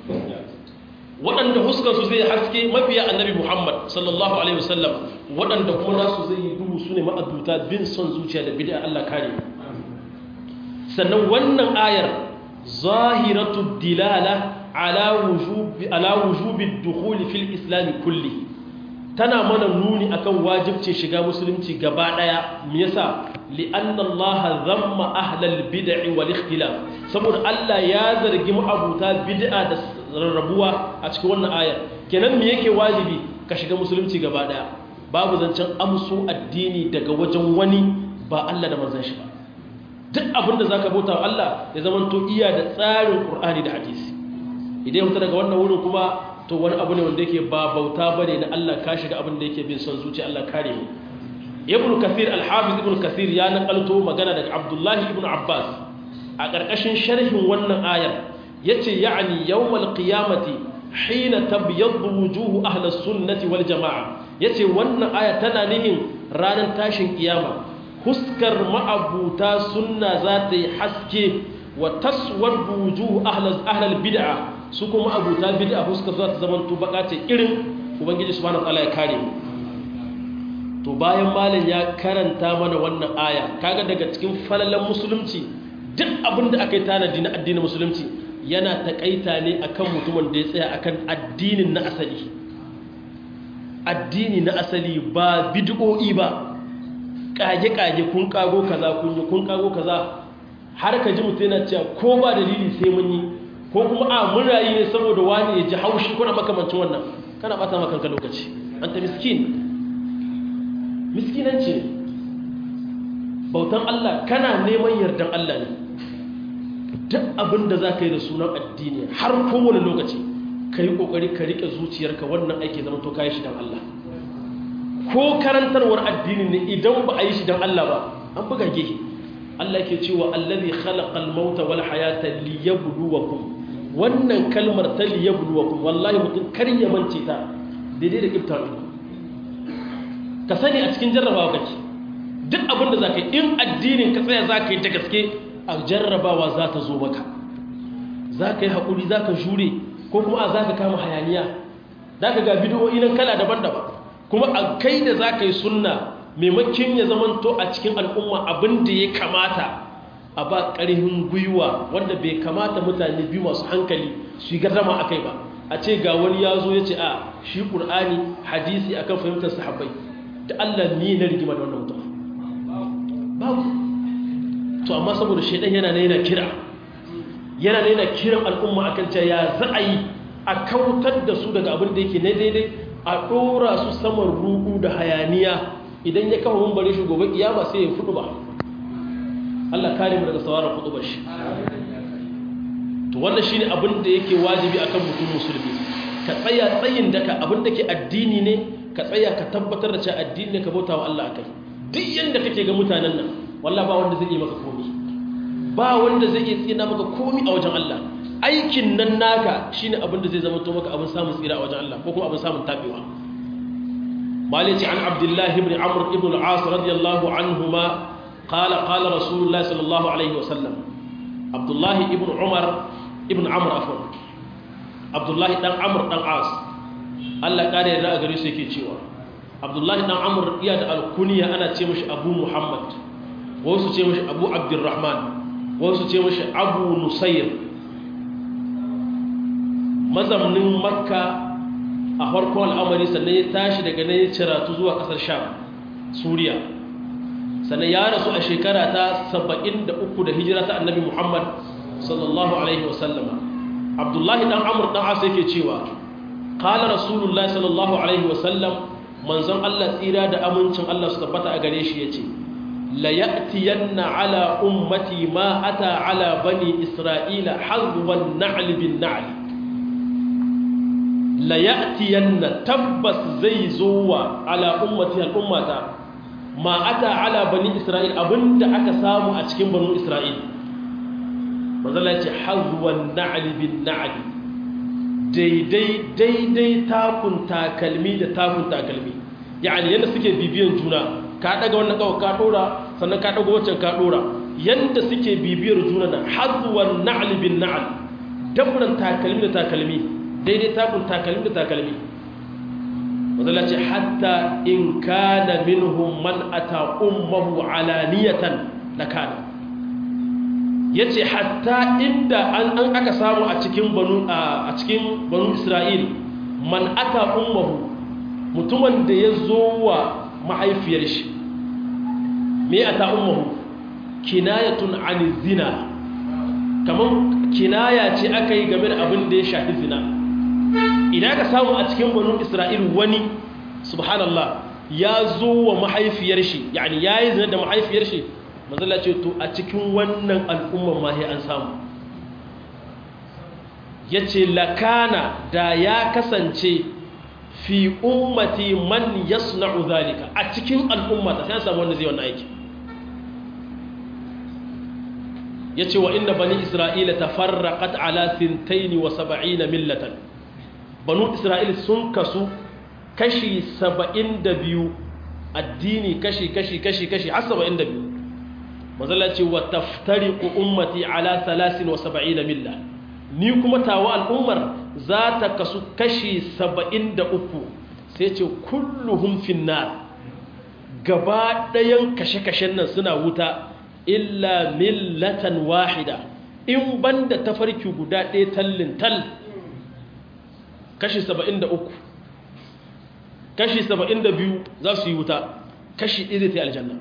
Waɗanda huskansu zai haske mabiya annabi Muhammad sallallahu alaihi wasallam, waɗanda kuma nasu zai yi duhu su ne ma'abuta bin son zuciya da bid'a. Allah kare. Sannan wannan ayar zahiratu dilala ala wujubi ala wujubi dukhuli fil islam kulli, tana mana nuni akan wajibcin shiga musulunci gaba daya. Me yasa? li'anna Allah dhamma ahlal bid'i wal ikhtilaf, saboda Allah ya zargi ma'abuta bid'a da rarrabuwa a cikin wannan ayar. Kenan me yake wajibi? Ka shiga musulunci gaba daya, babu zancen amso addini daga wajen wani ba Allah da manzon shi ba. Duk abin da zaka bauta wa Allah ya zama to iya da tsarin Qur'ani da hadisi. Idan mutum daga wannan wurin kuma to wani abu ne wanda yake ba bauta bane na Allah, ka shiga abin da yake bin son zuciya. Allah kare mu. Ibn Kathir al-Hafiz Ibn Kathir ya nakalto magana daga Abdullah ibn Abbas a ƙarƙashin sharhin wannan ayar, yace ya'ni yawmal qiyamati hina tabyaddu wujuhu ahli sunnati wal jamaa. Yace wannan aya tana nihin ranar tashin kiyama huskar ma'abuta sunna za ta yi haske, wa taswaddu wujuhu ahli ahli bid'a, su kuma abuta bid'a huskar za ta zama to baka ce irin. Ubangiji subhanahu wa ta'ala ya kare mu. To bayan malam ya karanta mana wannan aya, kaga daga cikin falalan musulunci duk abin da aka yi tanadi na addinin musulunci yana takaita ne akan mutumin da ya tsaya akan addinin na asali. Addini na asali ba bid'o'i ba, kage-kage kun kago kaza kun yi kun kago kaza, har ka ji mutum yana cewa ko ba dalili sai mun yi, ko kuma a mun rayu ne saboda wani ya ji haushi kuna makamancin wannan, kana bata maka kanka lokaci. Anta miskin. Miskinanci ne. Bautan Allah kana neman yardan Allah ne. Duk abin da za ka yi da sunan addini har kowane lokaci ka yi ƙoƙari ka riƙe zuciyarka wannan aiki zama to ka yi shi don Allah. Ko karantarwar addini ne idan ba a yi shi don Allah ba an buga gehe. Allah ke cewa allazi khalaqal mauta wal hayata liyabluwakum. Wannan kalmar ta liyabluwakum wallahi mutum kar ya mance ta daidai da kiftar ido. Ka sani a cikin jarrabawa kake. Duk abin da za ka yi in addinin ka tsaya za ka yi ta gaske, a jarrabawa za ta zo maka. Za ka yi haƙuri, za ka jure, ko kuma a za ka kama hayaniya. Za ka ga bidiyoyi nan kala daban-daban. Kuma a kai da za ka yi sunna maimakon ya zamanto a cikin al'umma abin da ya kamata a ba ƙarfin gwiwa wanda bai kamata mutane biyu masu hankali su yi gardama a kai ba. A ce ga wani ya zo ya ce a shi ƙur'ani hadisi akan fahimtar sahabbai. Da Allah ni na rigima da wannan mutum babu. to amma saboda shaidan yana ne yana kira yana ne yana kiran al'umma akan cewa ya za a yi a kautar da su daga abin da yake na daidai a ɗora su saman ruɗu da hayaniya idan ya kawo mun bare shi gobe kiyama sai ya fudu ba Allah kare mu daga sauraron fudu shi to wannan shine abin da yake wajibi akan mutum musulmi ka tsaya tsayin daka abin da ke addini ne ka tsaya ka tabbatar da cewa addini ne ka bauta wa Allah akai duk yanda kake ga mutanen nan wallahi ba wanda zai yi maka komai ba wanda zai iya tsina maka komai a wajen Allah aikin nan naka shine abin da zai zama to maka abin samun tsira a wajen Allah ko kuma abin samun tabewa مالك عن عبد الله بن عمرو بن العاص رضي الله عنهما قال قال رسول الله صلى الله عليه وسلم عبد الله بن عمر ابن عمرو عفوا عبد الله بن عمرو بن العاص الله قال يا غري سي yake cewa Abdullah ibn Amr iya da alkunya ana ce mishi Abu Muhammad wasu ce mishi Abu Abdurrahman wasu ce mishi Abu Nusayr mazamnin Makka a farkon al'amari sannan ya tashi daga nan ya ciratu zuwa ƙasar sham suriya sannan ya rasu a shekara ta saba'in da uku da hijira ta annabi muhammad sallallahu alaihi wasallama abdullahi ɗan amur ɗan asa yake cewa ƙala rasulullah sallallahu alaihi wasallam manzon allah tsira da amincin allah su tabbata a gare shi ya ce la ya'tiyanna ala ummati ma ata ala bani isra'ila hazwan na'li bin na'li la ya'tiyanna tabbas zai zo wa ala ummati al'ummata ma ata ala bani isra'il abinda aka samu a cikin banu isra'il manzala ce hazwan na'li bin na'li daidai daidai takun takalmi da takun takalmi yani yanda suke bibiyan juna ka daga wannan kawo ka dora sannan ka daga wancan ka dora yanda suke bibiyar juna na hazwan na'li bin na'l dabran takalmi da takalmi daidai takun takalmi da takalmi wadda ce hatta in kana minhum man ata ummahu alaniyatan da kana ya ce hatta inda an aka samu a cikin banu a cikin banu isra'il man ata ummahu mutumin da ya zo wa mahaifiyar shi me ata ummahu kinayatun an zina kamar kinaya ce aka yi game da abin da ya shafi zina idan ka samu a cikin banu isra'il wani subhanallah ya zo wa mahaifiyar shi yani ya yi zina da mahaifiyar shi mazala ce to a cikin wannan al'umman mahi an samu ya ce lakana da ya kasance fi ummati man yasna'u zalika a cikin al'ummata sai an samu wanda zai wannan aiki ya ce wa inna bani isra'ila tafarraqat ala sintaini wa saba'ina millatan banu isra'il sun kasu kashi saba'in da biyu addini kashi kashi kashi kashi har saba'in da biyu mazala ce wa taftariqu ummati ala salasin wa saba'ina milla ni kuma tawa al'ummar za ta kasu kashi saba'in da uku sai ce kulluhum finnar gaba ɗayan kashe-kashen nan suna wuta illa millatan wahida in banda tafarki guda ɗaya tallin tal kashi saba'in da uku kashi saba'in da biyu za su yi wuta kashi ɗaya zai ta yi aljanna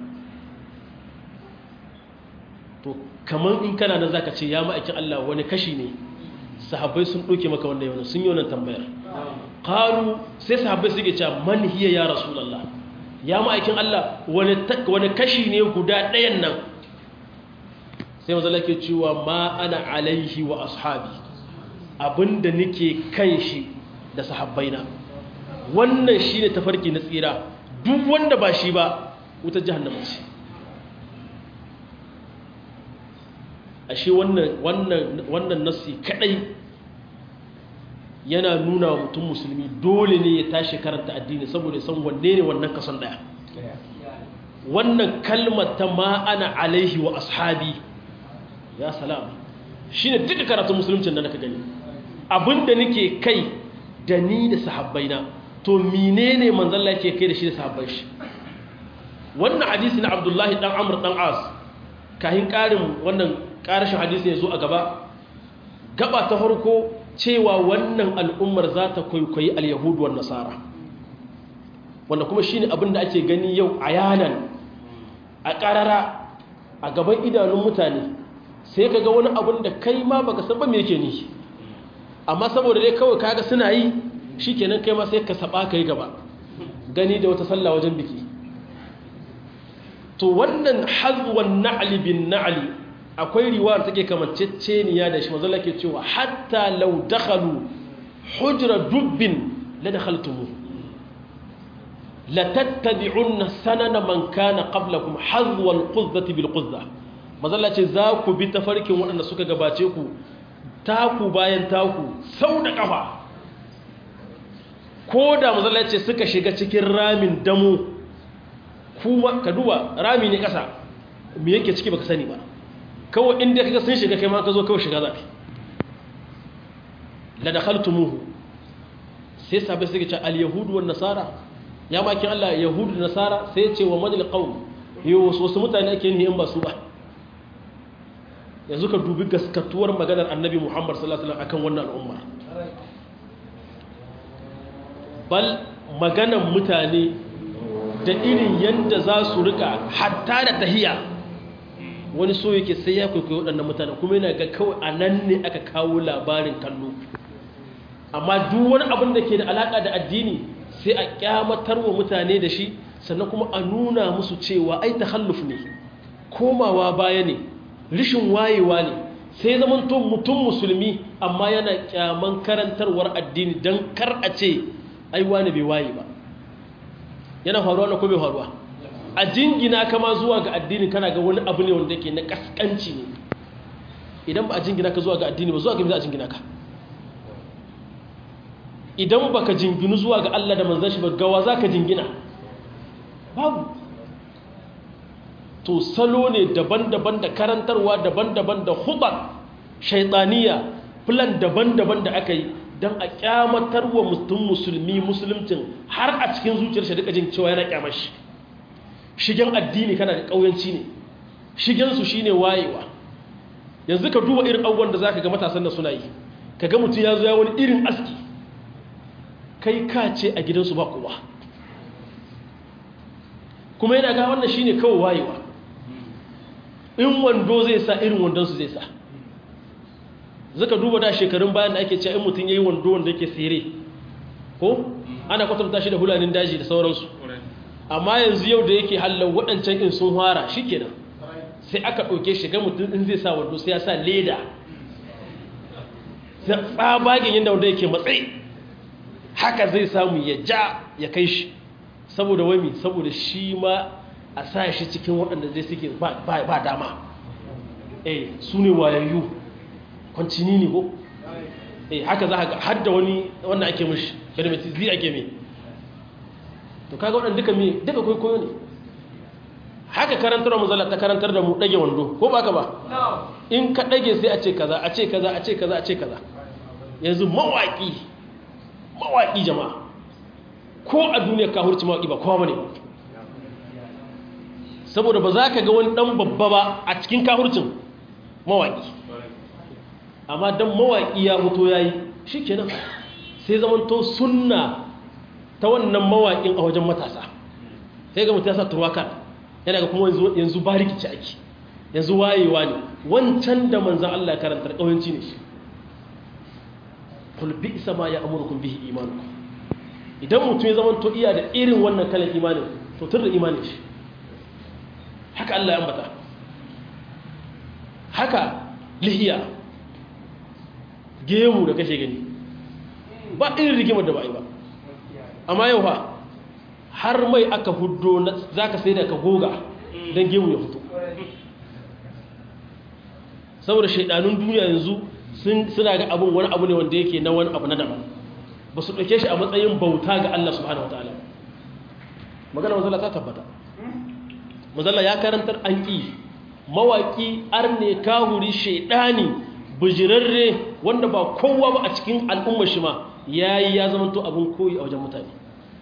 to kamar in kana nan za ka ce ya ma'aikin Allah wani kashi ne sahabbai sun ɗauke maka wanda yau sun yi wannan tambayar ƙaru sai sahabbai suke cewa man hiya ya rasulallah ya ma'aikin Allah wani kashi ne guda ɗayan nan sai mazala ke cewa ma ana alaihi wa ashabi abinda nake kan shi da sahabbaina wannan shi ne tafarki na tsira duk wanda ba shi ba wutar jahannama ce ashe wannan wannan wannan nasi kadai yana nuna wa mutum musulmi dole ne ya tashi karanta addini saboda san wanne ne wannan kason daya wannan kalmar ta ma ana alaihi wa ashabi ya salam shine duka karatun musuluncin da naka gani abinda nake kai da ni da sahabbaina to menene manzon Allah yake kai da shi da sahabban shi wannan hadisi na Abdullahi dan Amr dan As kahin karin wannan karashin hadisi ya zo a gaba gaba ta farko cewa wannan al'ummar za ta kwaikwayi al-yahudu wan nasara wanda kuma shine abin da ake gani yau ayanan a karara a gaban idanun mutane sai ka ga wani abun da kai ma baka san ba me yake ni amma saboda dai kawai kaga suna yi shikenan kai ma sai ka saba kai gaba gani da wata sallah wajen biki to wannan hazwan na'li bin na'li akwai riwaya take kamanceceniya da shi manzo Allah ke cewa hatta law dakhalu hujra dubbin la dakhaltumu la tattabi'unna sanana man kana qablakum hazwa al-quzzati bil quzza manzo Allah ce za ku bi tafarkin waɗanda suka gabace ku taku bayan taku sau da kafa ko da manzo Allah ce suka shiga cikin ramin damu kuma ka duba rami ne kasa me yake ciki baka sani ba kawai inda kaga sun shiga kai ma ka zo kawai shiga zafi la dakhaltumuhu sai sabai suke ce al yahudu wan nasara ya maki Allah yahudu da nasara sai ya ce wa madal qaum yo wasu mutane ake ni in ba su ba yanzu ka dubi gaskatuwar maganar annabi Muhammad sallallahu alaihi wasallam akan wannan al'umma bal maganar mutane da irin yanda za su rika hatta da tahiyya wani so yake sai ya kwaikwayo waɗannan mutane kuma yana ga kawai a nan ne aka kawo labarin kallo amma duk wani abin da ke da alaƙa da addini sai a ƙyamatar wa mutane da shi sannan kuma a nuna musu cewa ai tahalluf ne komawa baya ne rishin wayewa ne sai zamanto mutum musulmi amma yana ƙyaman karantarwar addini don kar a ce ai wani bai waye ba yana faruwa na ko bai faruwa a jingina kama zuwa ga addini kana ga wani abu ne wanda yake na kaskanci ne idan ba a jingina ka zuwa ga addini ba zuwa ga me za a jingina ka idan baka jinginu zuwa ga Allah da manzon shi ba gawa zaka jingina babu to salo ne daban-daban da karantarwa daban-daban da hubar shaytaniya plan daban-daban da aka yi dan a kyamatar wa mutum musulmi musulmcin har a cikin zuciyar shi duka jin cewa yana kyamar shi shigen addini kana da ƙauyanci ne shigensu shi ne wayewa yanzu ka duba irin abubuwan da za ka ga matasan da suna yi ka ga mutum ya zo ya wani irin aski kai ka ce a gidansu ba kowa kuma yana ga wannan shi ne kawai wayewa in wando zai sa irin wandonsu zai sa zaka duba da shekarun bayan da ake cewa in mutum ya yi wando wanda yake tsere ko ana kwatanta shi da hulanin daji da sauransu amma yanzu yau da yake hallau waɗancan in sun fara shi kenan sai aka ɗauke shi ga mutum in zai sa wando sai ya sa leda sai tsabagen yadda wanda yake matsayi haka zai samu ya ja ya kai shi saboda wami saboda shi ma a sa shi cikin waɗanda zai suke ba dama eh su ne wayayyu kwancini ne ko eh haka za ka har da wani wannan ake mishi kalmati zai ake mai to kaga waɗanda duka me duka kwaikwayo ne haka karantar mu zalla ta karantar da mu dage wando ko ba ka ba in ka dage sai a ce kaza a ce kaza a ce kaza a ce kaza yanzu mawaki mawaki jama'a ko a duniya ka hurci mawaki ba kowa bane saboda ba za ka ga wani dan babba ba a cikin kahurcin mawaki amma dan mawaki ya fito yayi shikenan sai zamanto sunna ta wannan mawaƙin a wajen matasa sai ga mutum ya sa turwaka yana ga kuma yanzu ba rikici ake yanzu wayewa ne wancan da manzan Allah karantar ƙawanci ne shi kulbi isa ma ya amurkun bihi imanuku idan mutum ya zama to iya da irin wannan kalan imanin to tun da imanin shi haka Allah ya ambata haka lihiya gemu da kashe gani ba irin rigimar da ba yi ba amma yau ha har mai aka hudo za ka sai da ka goga don gemu ya fito saboda shaidanun duniya yanzu suna ga abin wani abu ne wanda yake na wani abu na daban ba su ɗauke shi a matsayin bauta ga Allah subhanahu wa ta'ala magana mazala ta tabbata mazala ya karantar an ƙi mawaƙi arne kahuri shaidani bijirarre wanda ba kowa ba a cikin al'ummar shi ma ya yi ya zama to abin koyi a wajen mutane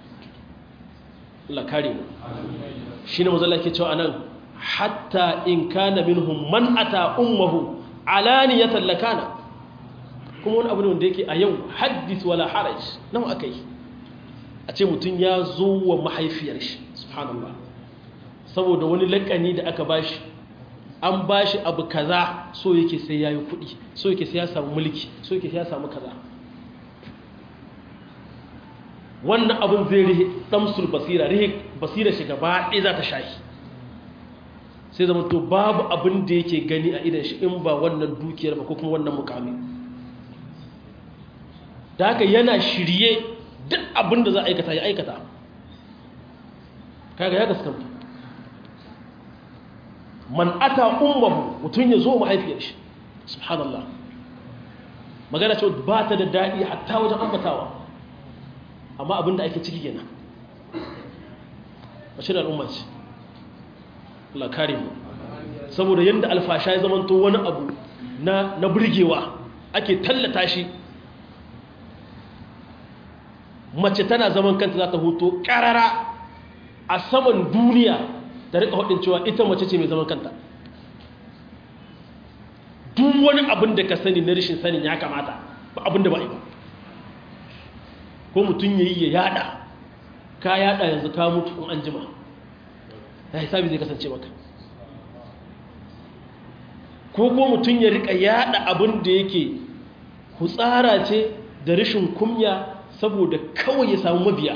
Allah kare mu shi ne mazala ke cewa anan hatta in kana minhum man ata ummuhu alaniyatan lakana kuma wani abu ne wanda yake a yau haddith wala haraj nawa akai a ce mutum ya zo wa mahaifiyar shi subhanallah saboda wani lakani da aka bashi an bashi abu kaza so yake sai yayi kuɗi so yake sai ya samu mulki so yake sai ya samu kaza wannan abin zai rihe damsul basira rihe basira shi gaba ɗaya za ta shahi sai zama to babu abin da yake gani a idan shi in ba wannan dukiyar ba ko kuma wannan mukami da haka yana shirye duk abin da za a aikata ya aikata kaga ya gaskanta man ata ummahu mutum ya zo mahaifiyar shi subhanallah magana ce ba ta da daɗi hatta wajen ambatawa amma abin da ake ciki kenan wace da al'umma ce Allah kare mu saboda yanda alfasha ya zamanto wani abu na na burgewa ake tallata shi mace tana zaman kanta za ta hoto karara a saman duniya ta rika hudin cewa ita mace ce mai zaman kanta duk wani abin da ka sani na rashin sanin ya kamata ba abin da ba yi ba ko mutum ya yi ya yada ka yada yanzu ka mutu in an jima ya hisabi zai kasance maka ko ko mutum ya rika yada abin da yake hutsara ce da rashin kumya saboda kawai ya samu mabiya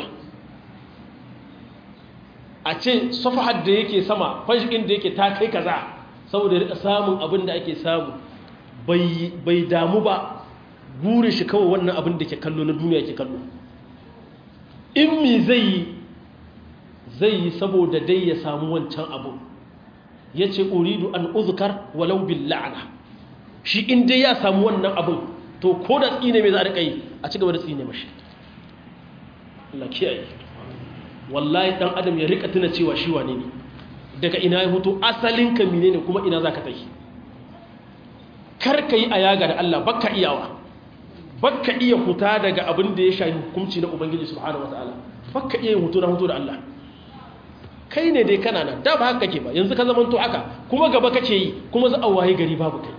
a ce safahar da yake sama fashikin da yake ta kai kaza saboda rika samun abin da ake samu bai damu ba burin shi kawai wannan abin da ke kallo na duniya ke kallo in mi zai yi zai yi saboda dai ya samu wancan abu ya ce uridu an uzukar walau bil la'ana shi in dai ya samu wannan abin to ko da tsine mai za a rika yi a ci gaba da tsine mashi Allah kiyaye wallahi dan adam ya rika tuna cewa shi wane ne daga ina ya hutu asalin ka menene kuma ina zaka tafi kar ka yi ayaga da Allah baka iyawa baka iya huta daga abin da ya shafi hukunci na ubangiji subhanahu wataala baka iya hutu na hutu da Allah kai ne dai kana nan da ba haka kake ba yanzu ka zamanto haka kuma gaba kake yi kuma za a waye gari babu kai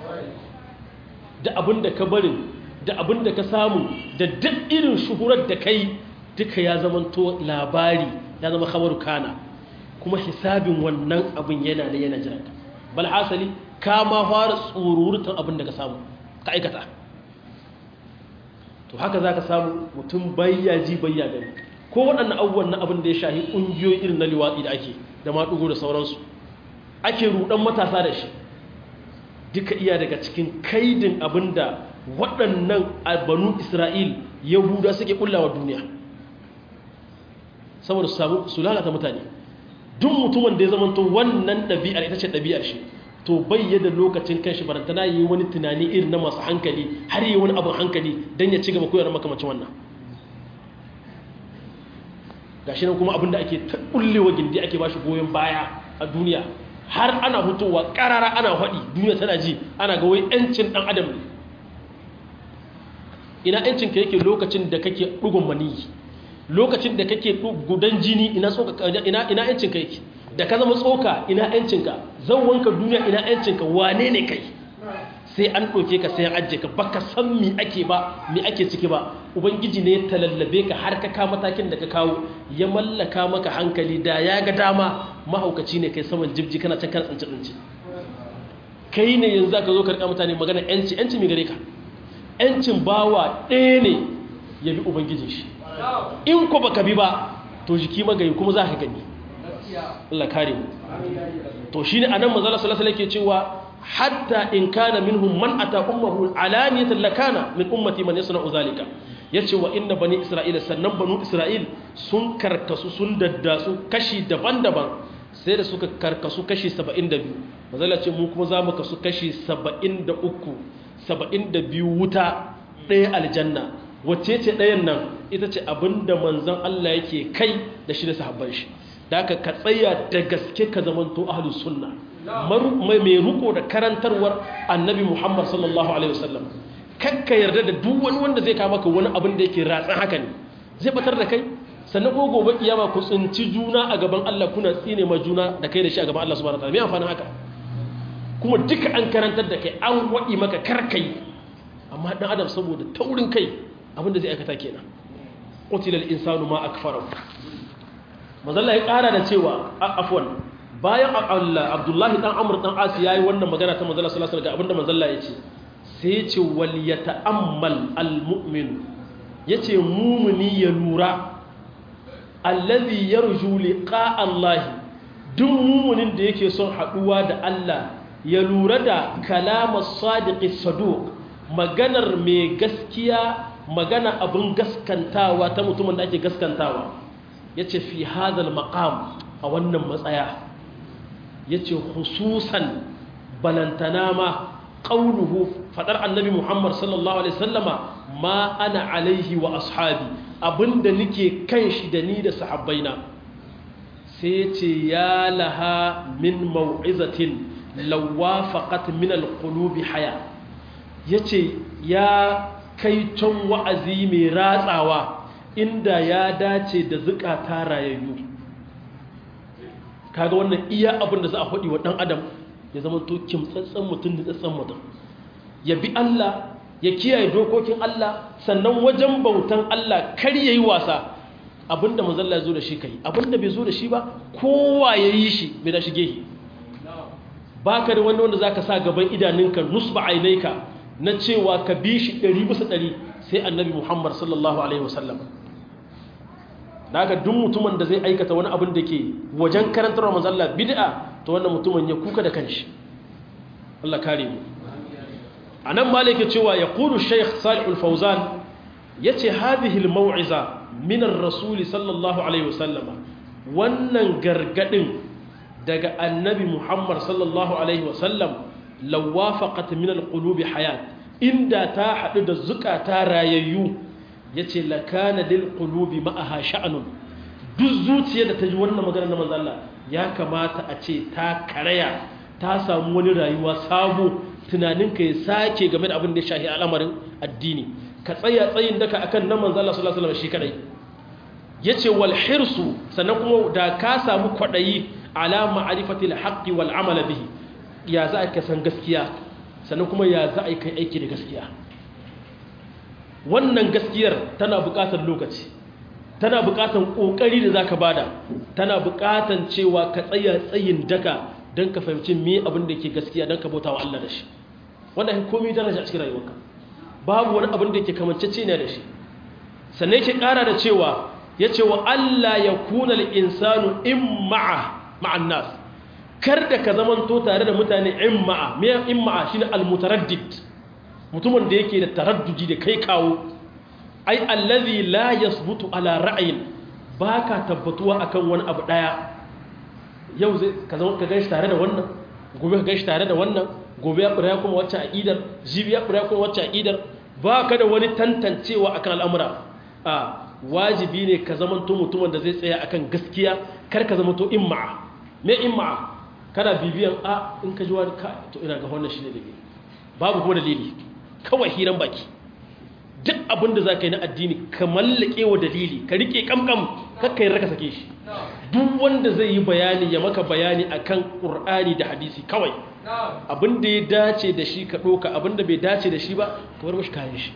da abin da ka barin da abin da ka samu da duk irin shuhurar da kai duka ya zamanto labari ya zama khabaru kana kuma hisabin wannan abin yana da yana jiran ka bal hasali ka ma fara tsururtan abin da ka samu ka aikata to haka zaka samu mutum bayya ji bayya gani ko waɗannan abubuwan na abin da ya shahi ƙungiyoyi irin na liwaɗi da ake da maɗugo da sauransu ake ruɗan matasa da shi duka iya daga cikin kaidin abin da waɗannan albanu isra'il yahuda suke ƙullawa duniya saboda su lalata mutane duk mutumin da ya zamanto wannan ɗabi'ar ita ce ɗabi'ar shi to bayyada lokacin kanshi barantana yi wani tunani irin na masu hankali har yi wani abin hankali don ya ci gaba koyar makamacin wannan ga shi nan kuma abinda ake kullewa gindi ake ba shi goyon baya a duniya har ana hutowa karara ana haɗi duniya tana ji ana ga wai yancin ɗan adam ne ina yancin ka yake lokacin da kake ɗugun maniyi lokacin da kake gudan jini ina tsoka ina ina yancin ka yake da ka zama tsoka ina yancin ka wanka duniya ina yancin ka wane ne kai sai an ɗauke ka sai an ajiye ka baka san mi ake ba mi ake ciki ba ubangiji ne ya talallabe ka har ka ka matakin da ka kawo ya mallaka maka hankali da ya ga dama mahaukaci ne kai saman jibji kana can kana tsinci tsinci kai ne yanzu ka zo ka rika mutane magana yanci yanci mai gare ka yancin bawa ɗaya ne ya bi ubangijin shi in ko baka bi ba to jiki magayi kuma za ka gani Allah kare mu to shine anan manzo sallallahu alaihi wasallam yake cewa hatta in kana minhum man ata ummuhu alaniyatan lakana min ummati man yasna'u zalika yace wa inna bani isra'ila sannan banu isra'il sun karkasu sun daddasu kashi daban-daban sai da suka karkasu kashi saba'in da biyu mazalla ce mu kuma zamu kasu kashi saba'in da uku saba'in da biyu wuta ɗaya aljanna wacce ce ɗayan nan ita ce abinda manzon Allah yake kai da shi da sahabban shi da ka ka tsaya da gaske ka zamanto ahlus sunna mai ruko da karantarwar annabi Muhammad sallallahu alaihi wasallam kakka yarda da duk wani wanda zai kawo maka wani abin da yake ratsan haka ne zai batar da kai sannan ko gobe kiyama ku tsinci juna a gaban Allah kuna tsine ma juna da kai da shi a gaban Allah subhanahu wataala me amfanin haka kuma duka an karantar da kai an wadi maka karkai amma dan adam saboda taurin kai abin da zai aikata kenan qutilal insanu ma akfarahu mazalla ya kara da cewa afwan bayan Allah Abdullahi dan Amr dan As yayi wannan magana ta manzo Allah sallallahu alaihi wasallam ga abinda manzo Allah yace sai yace wal yata'ammal al mu'min yace mumuni ya lura allazi yarju liqa Allah duk mumunin da yake son haduwa da Allah ya lura da kalamas sadiqi saduq maganar mai gaskiya magana abin gaskantawa ta mutumin da ake gaskantawa yace fi hadal maqam a wannan matsaya yace khususan balantana ma qauluhu fadar annabi Muhammad sallallahu alaihi wasallama ma ana alaihi wa ashabi abinda nake kan shi da ni da sahabbaina sai yace ya laha min mau'izatin law wafaqat min alqulubi haya yace ya kai can wa'azi mai ratsawa inda ya dace da zukata rayayyu kaga wannan iya abin da za a faɗi wa ɗan adam ya zama to kimtsatsen mutum da tsatsen mutum ya bi Allah ya kiyaye dokokin Allah sannan wajen bautan Allah kar yayi wasa abinda manzon Allah ya zo da shi kai abinda bai zo da shi ba kowa yayi shi bai da shige shi baka da wanda wanda zaka sa gaban idanunka nusba ainaika na cewa ka bi shi ɗari bisa ɗari sai annabi Muhammad sallallahu alaihi wasallam daga duk mutumin da zai aikata wani abin da ke wajen karantarwa manzon Allah bid'a to wannan mutumin ya kuka da kanshi Allah kare mu anan malike cewa yaqulu shaykh Salih al-Fawzan yace hadhihi al-mau'iza min ar-rasul sallallahu alaihi wasallam wannan gargadin daga annabi Muhammad sallallahu alaihi wasallam law wafaqat min al-qulubi hayat inda ta hadu da zukata rayayyu yace lakana lil qulubi ma'aha sha'nun duk zuciyar da ta ji wannan magana na manzo Allah ya kamata a ce ta karaya ta samu wani rayuwa sabo tunaninka ya sake game da abin da ya shahi al'amarin addini ka tsaya tsayin daka akan nan manzo Allah sallallahu alaihi wasallam shi kadai yace wal hirsu sannan kuma da ka samu kwadayi ala ma'rifati al-haqqi wal amal bihi ya za ka san gaskiya sannan kuma ya za a kai aiki da gaskiya wannan gaskiyar tana buƙatar lokaci tana buƙatar ƙoƙari da za ka bada tana buƙatar cewa ka tsaya tsayin daka don ka fahimci me abin da ke gaskiya don ka bauta wa Allah da shi wannan komai daraja a cikin rayuwarka babu wani abin da ke kamancece ne da shi sannan yake ƙara da cewa ya ce wa Allah ya kuna insanu in ma'a ma'an nas kar da ka zamanto tare da mutane in ma'a me in ma'a shine al-mutaraddid mutumin da yake da taraddudi da kai kawo ai allazi la yasbutu ala ra'ayin baka tabbatuwa akan wani abu daya yau zai ka zama ka gaishe tare da wannan gobe ka gaishe tare da wannan gobe ya fura kuma wacce aqidar jibi ya fura kuma wacce aqidar baka da wani tantancewa akan al'amura a wajibi ne ka zamanto mutumin da zai tsaya akan gaskiya kar ka zamanto imma me imma kana bibiyan a in ka ji wani ka to ina ga wannan shine dalili babu kuma dalili kawai hiran baki duk abin da za ka yi na addini ka mallake wa dalili ka rike kamkam kakka yi raka sake shi duk wanda zai yi bayani ya maka bayani akan ƙur'ani da hadisi kawai abin da ya dace da shi ka ɗoka abin da bai dace da shi ba ka bar mashi kayan shi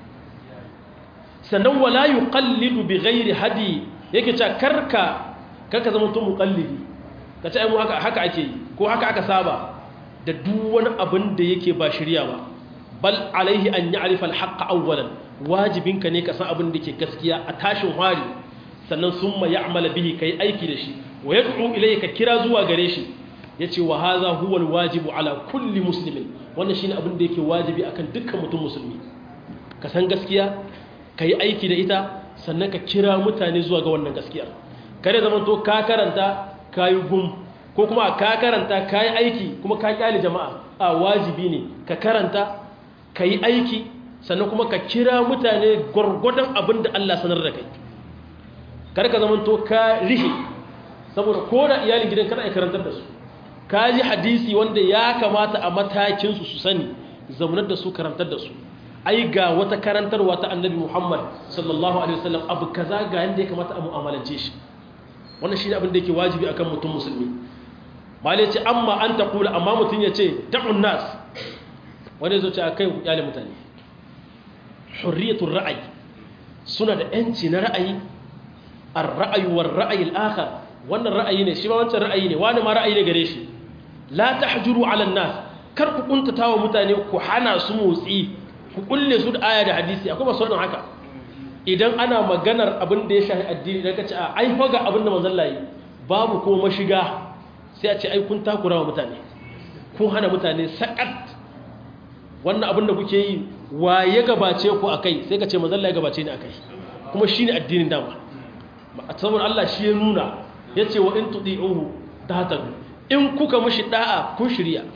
sannan wala yuqallidu bi ghairi hadi yake cewa karka karka zama mutum muqallidi ka ce ai mu haka haka ake yi ko haka aka saba da duk wani abin da yake ba shirya ba bal alaihi an ya'rifa al-haqq awwalan wajibinka ne ka san abin da ke gaskiya a tashin hari sannan summa ya'mala bihi kai aiki da shi wa yad'u ilayka kira zuwa gare shi yace wa hadha huwa al-wajibu ala kulli muslimin wannan shine abin da yake wajibi akan dukkan mutum musulmi ka san gaskiya kai aiki da ita sannan ka kira mutane zuwa ga wannan gaskiyar kare zaman to ka karanta kayi gum ko kuma ka karanta kayi aiki kuma ka kyale jama'a a wajibi ne ka karanta ka yi aiki sannan kuma ka kira mutane gwargwadon abin da Allah sanar da kai kar ka zamanto ka rihe saboda ko da iyalin gidan kana karantar da su ka ji hadisi wanda ya kamata a matakinsu su sani zaunar da su karantar da su ai ga wata karantarwa ta annabi Muhammad sallallahu alaihi wasallam abu kaza ga yanda ya kamata a mu'amalance shi wannan shine abin da yake wajibi akan mutum musulmi malai ce amma an taqula amma mutun yace da'un nas wanda zo ce akai ku kyale mutane hurriyatul ra'ayi suna da yanci na ra'ayi ar-ra'ayi war ra'ayi al-akhar wannan ra'ayi ne shi ma wancan ra'ayi ne wani ma ra'ayi ne gare shi la tahjuru 'ala an-nas kar ku kuntatawa mutane ku hana su motsi ku kulle su da aya da hadisi akwai masu wannan haka idan ana maganar abin da ya shafi addini daga ce a ai faga abin da manzon Allah yi babu ko mashiga sai a ce ai kun takura wa mutane kun hana mutane sakat wannan abin da kuke yi wa ya gabace ku akai sai ka ce manzon Allah ya gabace ni akai kuma shine addinin dama saboda Allah shi ya nuna yace wa in tudi'uhu tahtadu in kuka mushi da'a kun shirya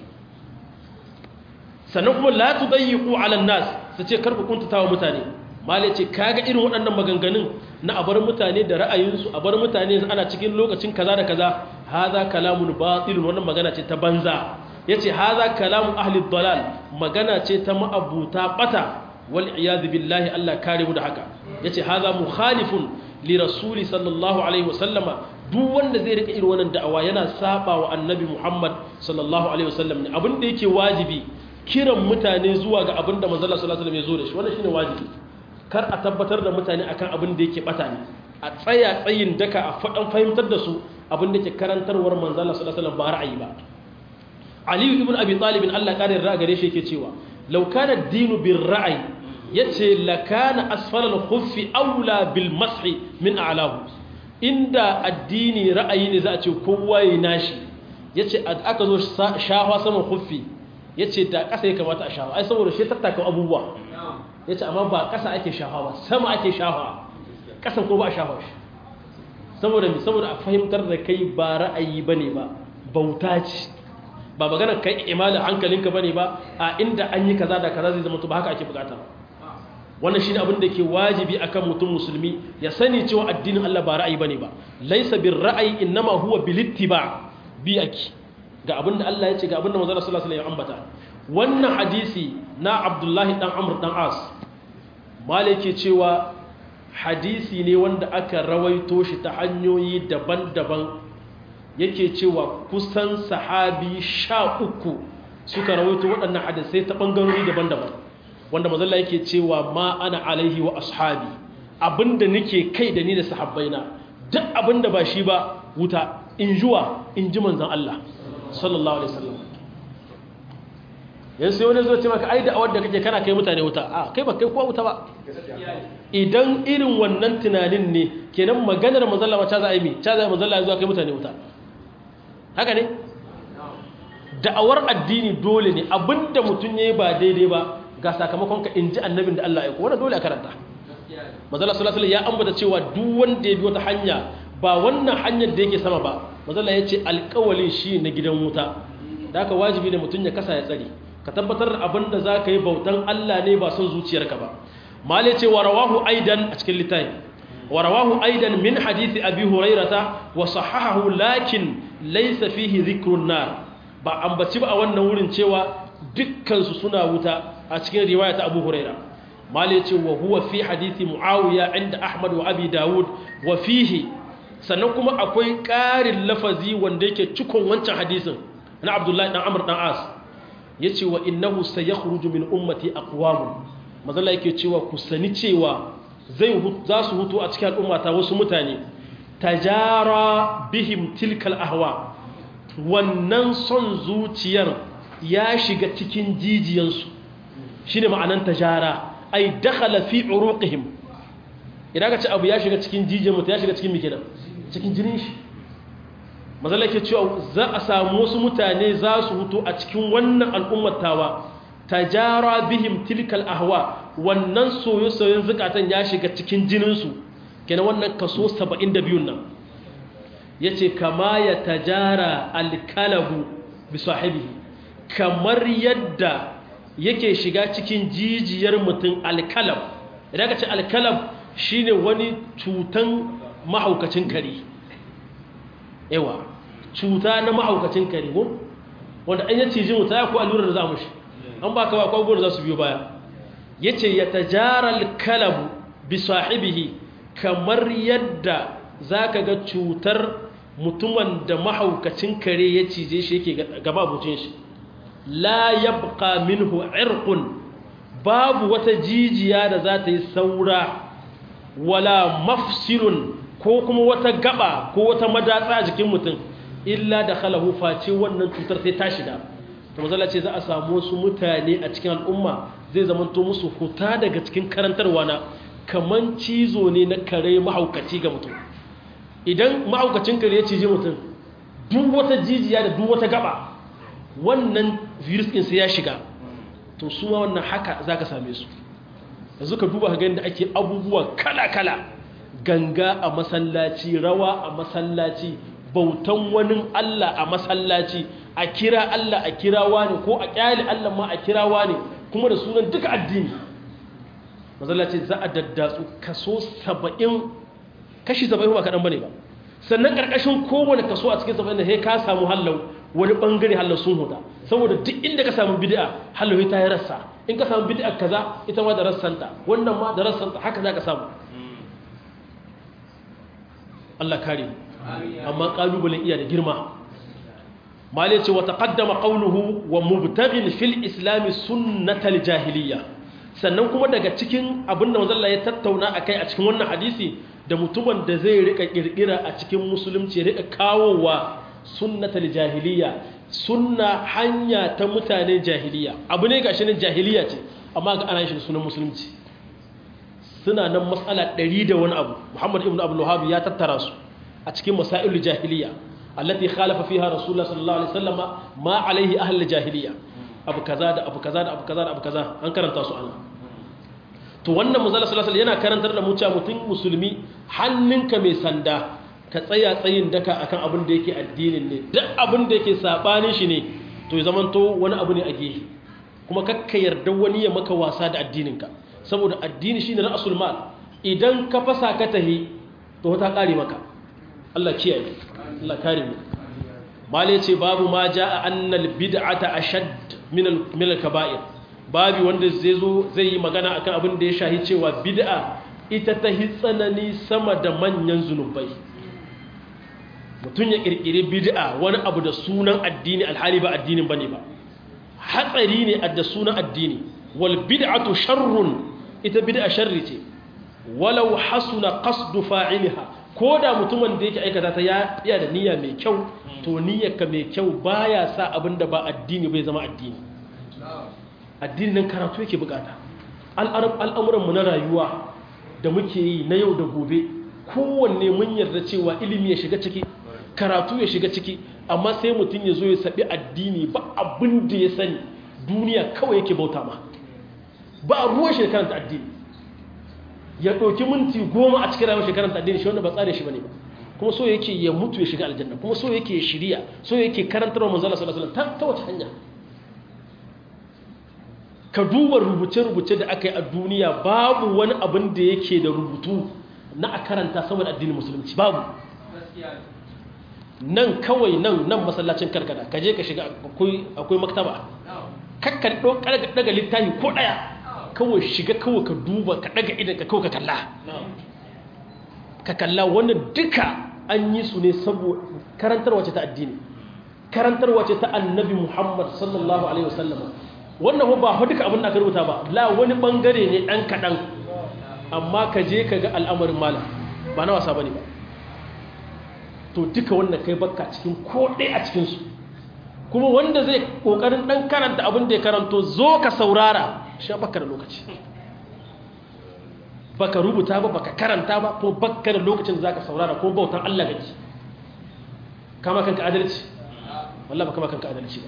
sannan kuma la tudayyiqu 'ala an-nas sace kar ku kuntatawa mutane mali ce kaga irin waɗannan maganganun na abar mutane da ra'ayinsu abar mutane ana cikin lokacin kaza da kaza haza kalamun batil wannan magana ce ta banza yace haza kalamu ahli dalal magana ce ta ma'abuta bata wal iyad billahi Allah kare mu da haka yace haza mukhalifun li rasuli sallallahu alaihi wasallama duk wanda zai rika irin wannan da'awa yana saba wa annabi Muhammad sallallahu alaihi wasallam ne abin da yake wajibi kiran mutane zuwa ga abin da manzo sallallahu alaihi wasallam ya zo da shi wannan shine wajibi kar a tabbatar da mutane akan abin da yake bata ne a tsaya tsayin daka a fadan fahimtar da su abin da yake karantarwar manzo sallallahu alaihi wasallam ba ra'ayi ba Ali ibn Abi Talib Allah kare ra gare shi yake cewa law kana ad-dinu bir-ra'yi yace la kana asfala al-khuffi aula bil mashi min a'lahu inda addini ra'ayi ne za a ce kowa yi nashi yace aka zo shahwa saman khuffi yace da kasa ya kamata a shahwa ai saboda shi tattaka abubuwa yace amma ba kasa ake shahwa ba sama ake shahwa kasan ko ba a shahwa shi saboda mi saboda a fahimtar da kai ba ra'ayi bane ba bauta ce ba magana kai imalin hankalinka bane ba a inda an yi kaza da kaza zai zama to ba haka ake bukata ba wannan shine abin da ke wajibi akan mutum musulmi ya sani cewa addinin Allah ba ra'ayi bane ba laysa bir ra'ayi inma huwa bil ittiba bi aki ga abin da Allah ya ce ga abin da manzo sallallahu alaihi wasallam ya ambata wannan hadisi na Abdullahi dan Amr dan As malike cewa hadisi ne wanda aka rawaito shi ta hanyoyi daban-daban yake cewa kusan sahabi sha uku suka rawaito waɗannan hadisai ta bangarori daban-daban wanda mazalla yake cewa ma ana alaihi wa ashabi abinda nake kai da ni da sahabbaina duk abinda ba shi ba wuta in juwa in ji manzon Allah sallallahu alaihi wasallam yan sai wani zo ce maka ai da awar da kake kana kai mutane wuta a kai ba kai kowa wuta ba idan irin wannan tunanin ne kenan maganar manzon Allah ta za a yi mi ta za manzon Allah zuwa kai mutane wuta haka ne da'awar addini dole ne abinda mutun yayi ba daidai ba ga sakamakon ka inji annabin da Allah ya ko wannan dole a karanta manzala sallallahu alaihi ya ambata cewa duk wanda ya bi wata hanya ba wannan hanyar da yake sama ba manzala ya ce alƙawalin shi na gidan wuta da haka wajibi ne mutum ya kasa ya tsare ka tabbatar da abin da za ka yi bautan Allah ne ba son zuciyarka ba malai ce wa rawahu aidan a cikin littafi wa rawahu aidan min hadisi abi hurairata wa sahahahu lakin laysa fihi dhikrun nar ba ambaci ba a wannan wurin cewa dukkan su suna wuta a cikin riwaya ta Abu Huraira mali yace wa huwa fi hadisi Muawiya inda Ahmad wa Abi Dawud wa fihi sannan kuma akwai ƙarin lafazi wanda yake cikon wancan hadisin na Abdullah dan Amr dan As yace wa innahu sayakhruju min ummati aqwam mazalla yake cewa ku sani cewa zai za su hutu a cikin al'ummata wasu mutane tajara bihim tilkal ahwa wannan son zuciyar ya shiga cikin jijiyansu shine ma'anan tajara ay dakhala fi uruqihim idan ka ce abu ya shiga cikin jijiyar mutum ya shiga cikin mike nan cikin jinin shi mazalla ke cewa za a samu wasu mutane za su hutu a cikin wannan al'ummar tawa tajara bihim tilkal ahwa wannan soyo-soyon zukatan ya shiga cikin jininsu kenan wannan kaso saba'in da biyu nan yace kama ya tajara alkalabu bi sahibihi kamar yadda yake shiga cikin jijiyar mutum alkalab idan ka ce alkalab shine wani cutan mahaukacin kare yawa cuta na mahaukacin kare ko wanda an yace jin wuta ya ko allurar da za mu shi an baka ba ko za su biyo baya yace ya tajara alkalab bi sahibihi kamar yadda zaka ga cutar mutumin da mahaukacin kare ya cije shi yake gaba bucin shi la yabqa minhu irqun babu wata jijiya da za ta yi saura wala mafsilun ko kuma wata gaba ko wata madatsa a jikin mutum illa da khalahu face wannan cutar sai ta shiga to mazalla ce za a samu wasu mutane a cikin al'umma zai zamanto musu huta daga cikin karantarwa na kaman cizo ne na kare mahaukaci ga mutum idan mahaukacin kare ya cije mutum duk wata jijiya da duk wata gaba wannan virus ɗin sai ya shiga to su ma wannan haka za ka same su yanzu ka duba ga yadda ake abubuwa kala-kala ganga a masallaci rawa a masallaci bautan wani Allah a masallaci a kira Allah a kira wani ko a kyale Allah ma a kira wani kuma da sunan duka addini masallaci za a daddatsu kaso saba'in kashi saba'in ba kaɗan ba ne ba sannan ƙarƙashin kowane kaso a cikin saba'in da sai ka samu hallau wani ɓangare hallau sun huta saboda duk inda ka samu bid'a hallau ta yi rassa in ka samu bid'a kaza ita ma da rassanta wannan ma da rassanta haka za ka samu Allah kare amma kalubalen iya da girma mali ce wa taqaddama qawluhu wa mubtaghin fil islam sunnatal jahiliya sannan kuma daga cikin abinda manzo Allah ya tattauna akai a cikin wannan hadisi da mutumin da zai rika kirkira a cikin musulunci ya rika kawowa sunnatal jahiliya sunna hanya ta mutanen jahiliya abu ne gashi ne jahiliya ce amma ga ana shi da sunan musulunci suna nan matsala ɗari da wani abu Muhammad ibn Abdul Wahhab ya tattara su a cikin masail jahiliya allati khalafa fiha rasulullah sallallahu alaihi wasallam ma alaihi ahli jahiliya abu kaza da abu kaza da abu kaza da abu kaza an karanta su ana to wannan manzo sallallahu alaihi yana karantar da mu cewa mutum musulmi hannunka mai sanda ka tsaya tsayin daka akan abin da yake addinin ne duk abin da yake sabanin shi ne to ya zamanto wani abu ne a gehe kuma kakka yarda wani ya maka wasa da addininka saboda addini shine ra'sul mal idan ka fasa ka tahi to ta kare maka Allah kiyaye Allah kare mu mali yace babu ma jaa annal bid'ata ashad min al min al kaba'ir babu wanda zai zo zai yi magana akan abin da ya shahi cewa bid'a ita ta hitsanani sama da manyan zunubai mutun ya kirkire bid'a wani abu da sunan addini alhali ba addinin bane ba hatsari ne da sunan addini wal bid'atu sharrun ita bid'a sharri ce walau hasuna qasdu fa'ilha koda mutumin da yake aikata ta ya iya da niyya mai kyau to niyyarka mai kyau baya sa abinda ba addini bai zama addini addini nan karatu yake bukata al'amuran mu na rayuwa da muke yi na yau da gobe kowanne mun yarda cewa ilimi ya shiga ciki karatu ya shiga ciki amma sai mutum ya zo ya sabi addini ba abin da ya sani duniya kawai yake bauta ma ba a ruwan shekaranta addini ya ɗauki minti goma a cikin rayuwar shekaranta addini shi wanda ba tsare shi ba ne ba kuma so yake ya mutu ya shiga aljanna kuma so yake ya shirya so yake karantar wa manzala sallallahu alaihi wasallam ta wace hanya ka duba rubuce-rubuce da aka yi a duniya babu wani abin da yake da rubutu na a karanta saboda addinin musulunci babu nan kawai nan nan masallacin karkada ka je ka shiga akwai maktaba kakkan daga littafi ko daya kawai shiga kawai ka duba ka daga idan ka kawai ka kalla ka kalla wannan duka an yi su ne saboda karantarwa ce ta addini karantarwa ce ta annabi Muhammad sallallahu alaihi wasallam wannan ba fa duka abin da aka rubuta ba la wani bangare ne dan kadan amma ka je ka ga al'amarin malam ba na wasa bane ba to duka wannan kai bakka cikin ko dai a cikin su kuma wanda zai kokarin dan karanta abin da ya karanto zo ka saurara shi baka da lokaci baka rubuta ba baka karanta ba ko baka da lokacin da zaka saurara ko bautan Allah gaji kama kanka adalci wallahi baka kama kanka adalci ba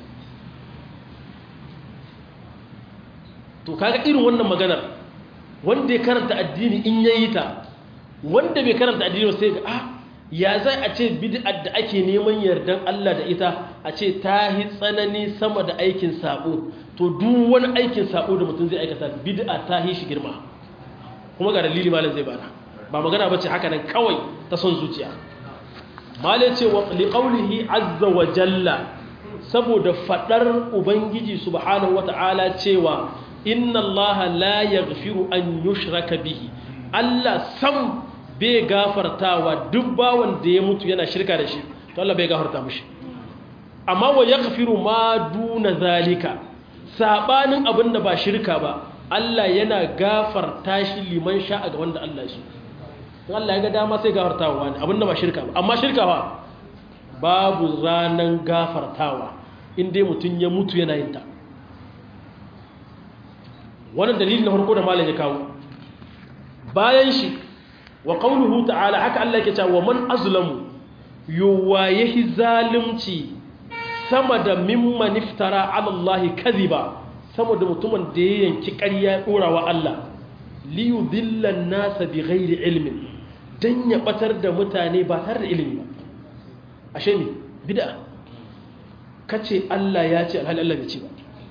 to kaga irin wannan maganar wanda ya karanta addini in yayi ta wanda bai karanta addini sai ga ah ya zai a ce bid'ar da ake neman yardan Allah da ita a ce ta hi tsanani sama da aikin sabo to duk wani aikin sabo da mutum zai aikata bid'a ta hi shi girma kuma ga dalili malam zai bada ba magana bace haka nan kawai ta son zuciya malam ce wa liqaulihi azza wa jalla saboda fadar ubangiji subhanahu wataala cewa inna allaha la yaghfiru an yushraka bihi Allah sam bai gafartawa duk bawan da ya mutu yana shirka da shi to Allah bai gafarta mishi amma wa yaghfiru ma duna zalika sabanin abinda ba shirka ba Allah yana gafarta shi liman sha'a ga wanda Allah ya so in Allah ya ga dama sai gafartawa ne abinda ba shirka ba amma shirka ba babu ranan gafartawa in dai mutum ya mutu yana yin ta wannan dalilin na farko da malam ya kawo bayan shi wa qawluhu ta'ala haka Allah yake cewa man azlamu yuwayahi zalimci sama da mimman iftara ala Allah kadhiba sama da mutumin da ya yanki ƙarya dora wa Allah li yudilla an-nas bighairi ilmin dan ya batar da mutane ba tare da ilimi ba ashe ne bid'a kace Allah ya ce alhali Allah bai ce ba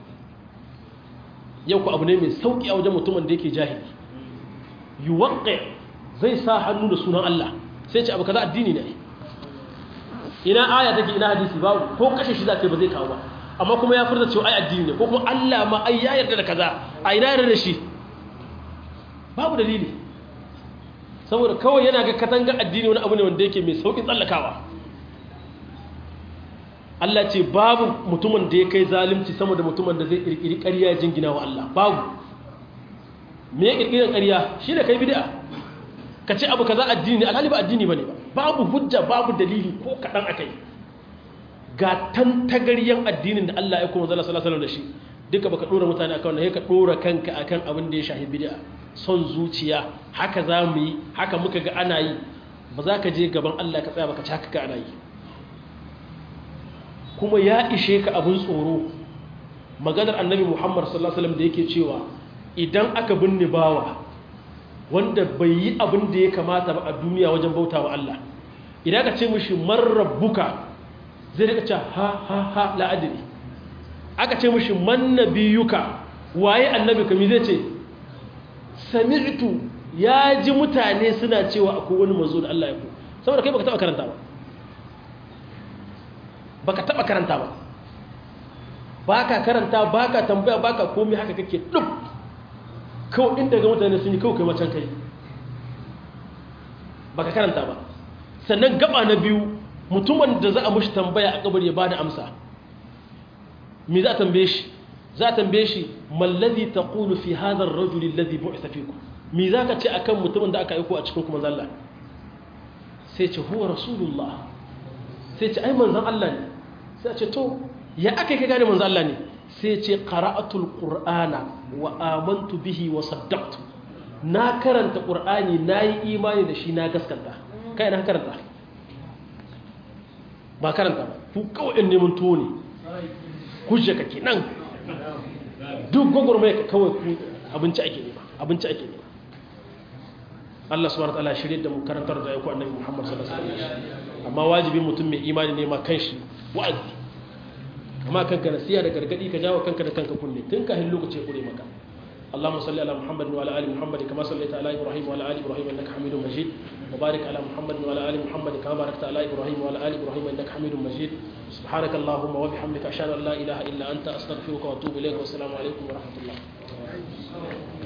yau ku abu ne mai sauki a wajen mutumin da yake jahili yuwaqqi zai sa hannu da sunan Allah sai ce abu kaza addini ne ina aya take ina hadisi babu ko kashe shi zaka ba zai kawo ba amma kuma ya furta cewa ai addini ne ko kuma Allah ma ai ya yarda da kaza a ina yarda da shi babu dalili saboda kawai yana ga katanga addini wani abu ne wanda yake mai saukin tsallakawa Allah ce babu mutumin da ya kai zalunci sama da mutumin da zai kirkiri ƙarya jingina wa Allah babu me ya kirkirin ƙarya shi da kai bid'a ka ce abu kaza addini ne alhali ba addini bane ba babu hujja babu dalili ko kadan akai ga tantagaryen addinin da Allah ya kuma zalla sallallahu alaihi wasallam da shi duka baka dora mutane akan wannan ka dora kanka akan abin da ya shahi bid'a son zuciya haka zamu yi haka muka ga ana yi ba za ka je gaban Allah ka tsaya baka ci haka ga ana yi kuma ya ishe ka abin tsoro maganar annabi Muhammad sallallahu alaihi wasallam da yake cewa idan aka binne bawa wanda bai yi abin da ya kamata ba a duniya wajen bautawa Allah idan ka ce mishi man rabbuka zai rika ce ha ha ha la adri aka ce mishi man nabiyuka waye annabi kami zai ce sami'tu ya ji mutane suna cewa akwai wani manzo da Allah ya ku saboda kai baka taba karanta ba baka taba karanta ba baka karanta baka tambaya baka komai haka kake duk kawai inda ga mutane sun yi kawai kai macan kai baka karanta ba sannan gaba na biyu mutumin da za a mushi tambaya a kabari ya bada amsa me za a tambaye shi za a tambaye shi mallazi taqulu fi hadha ar-rajul alladhi bu'itha fikum me za ka ce akan mutumin da aka aiko a cikin kuma zalla sai ce huwa rasulullah sai ce ai manzon Allah ne sai ce to ya aka kai gane manzon Allah ne sai ce qara'atul qur'ana wa amantu bihi wa saddaqtu na karanta qur'ani nayi imani da shi na gaskata kai na karanta ba karanta ba ku kawai in neman tuwo ne hujja kake nan duk gogormai ka kawai ku abinci ake nema abinci ake nema Allah subhanahu wataala shirye da mu karantar da yako annabi Muhammad sallallahu alaihi wasallam amma wajibi mutum mai imani ne ma kanshi wa'azi amma kanka nasiya da gargadi ka jawo kanka da kanka kunne tun kafin lokaci ya kure maka Allahumma salli ala Muhammad wa ala ali Muhammad kama sallaita ala Ibrahim wa ala ali Ibrahim innaka Hamidum Majid wa barik ala Muhammad wa ala ali Muhammad kama barakta ala Ibrahim wa ala ali Ibrahim innaka Hamidum Majid subhanaka Allahumma wa bihamdika ashhadu an la ilaha illa anta astaghfiruka wa atubu ilayk wa assalamu alaykum wa rahmatullah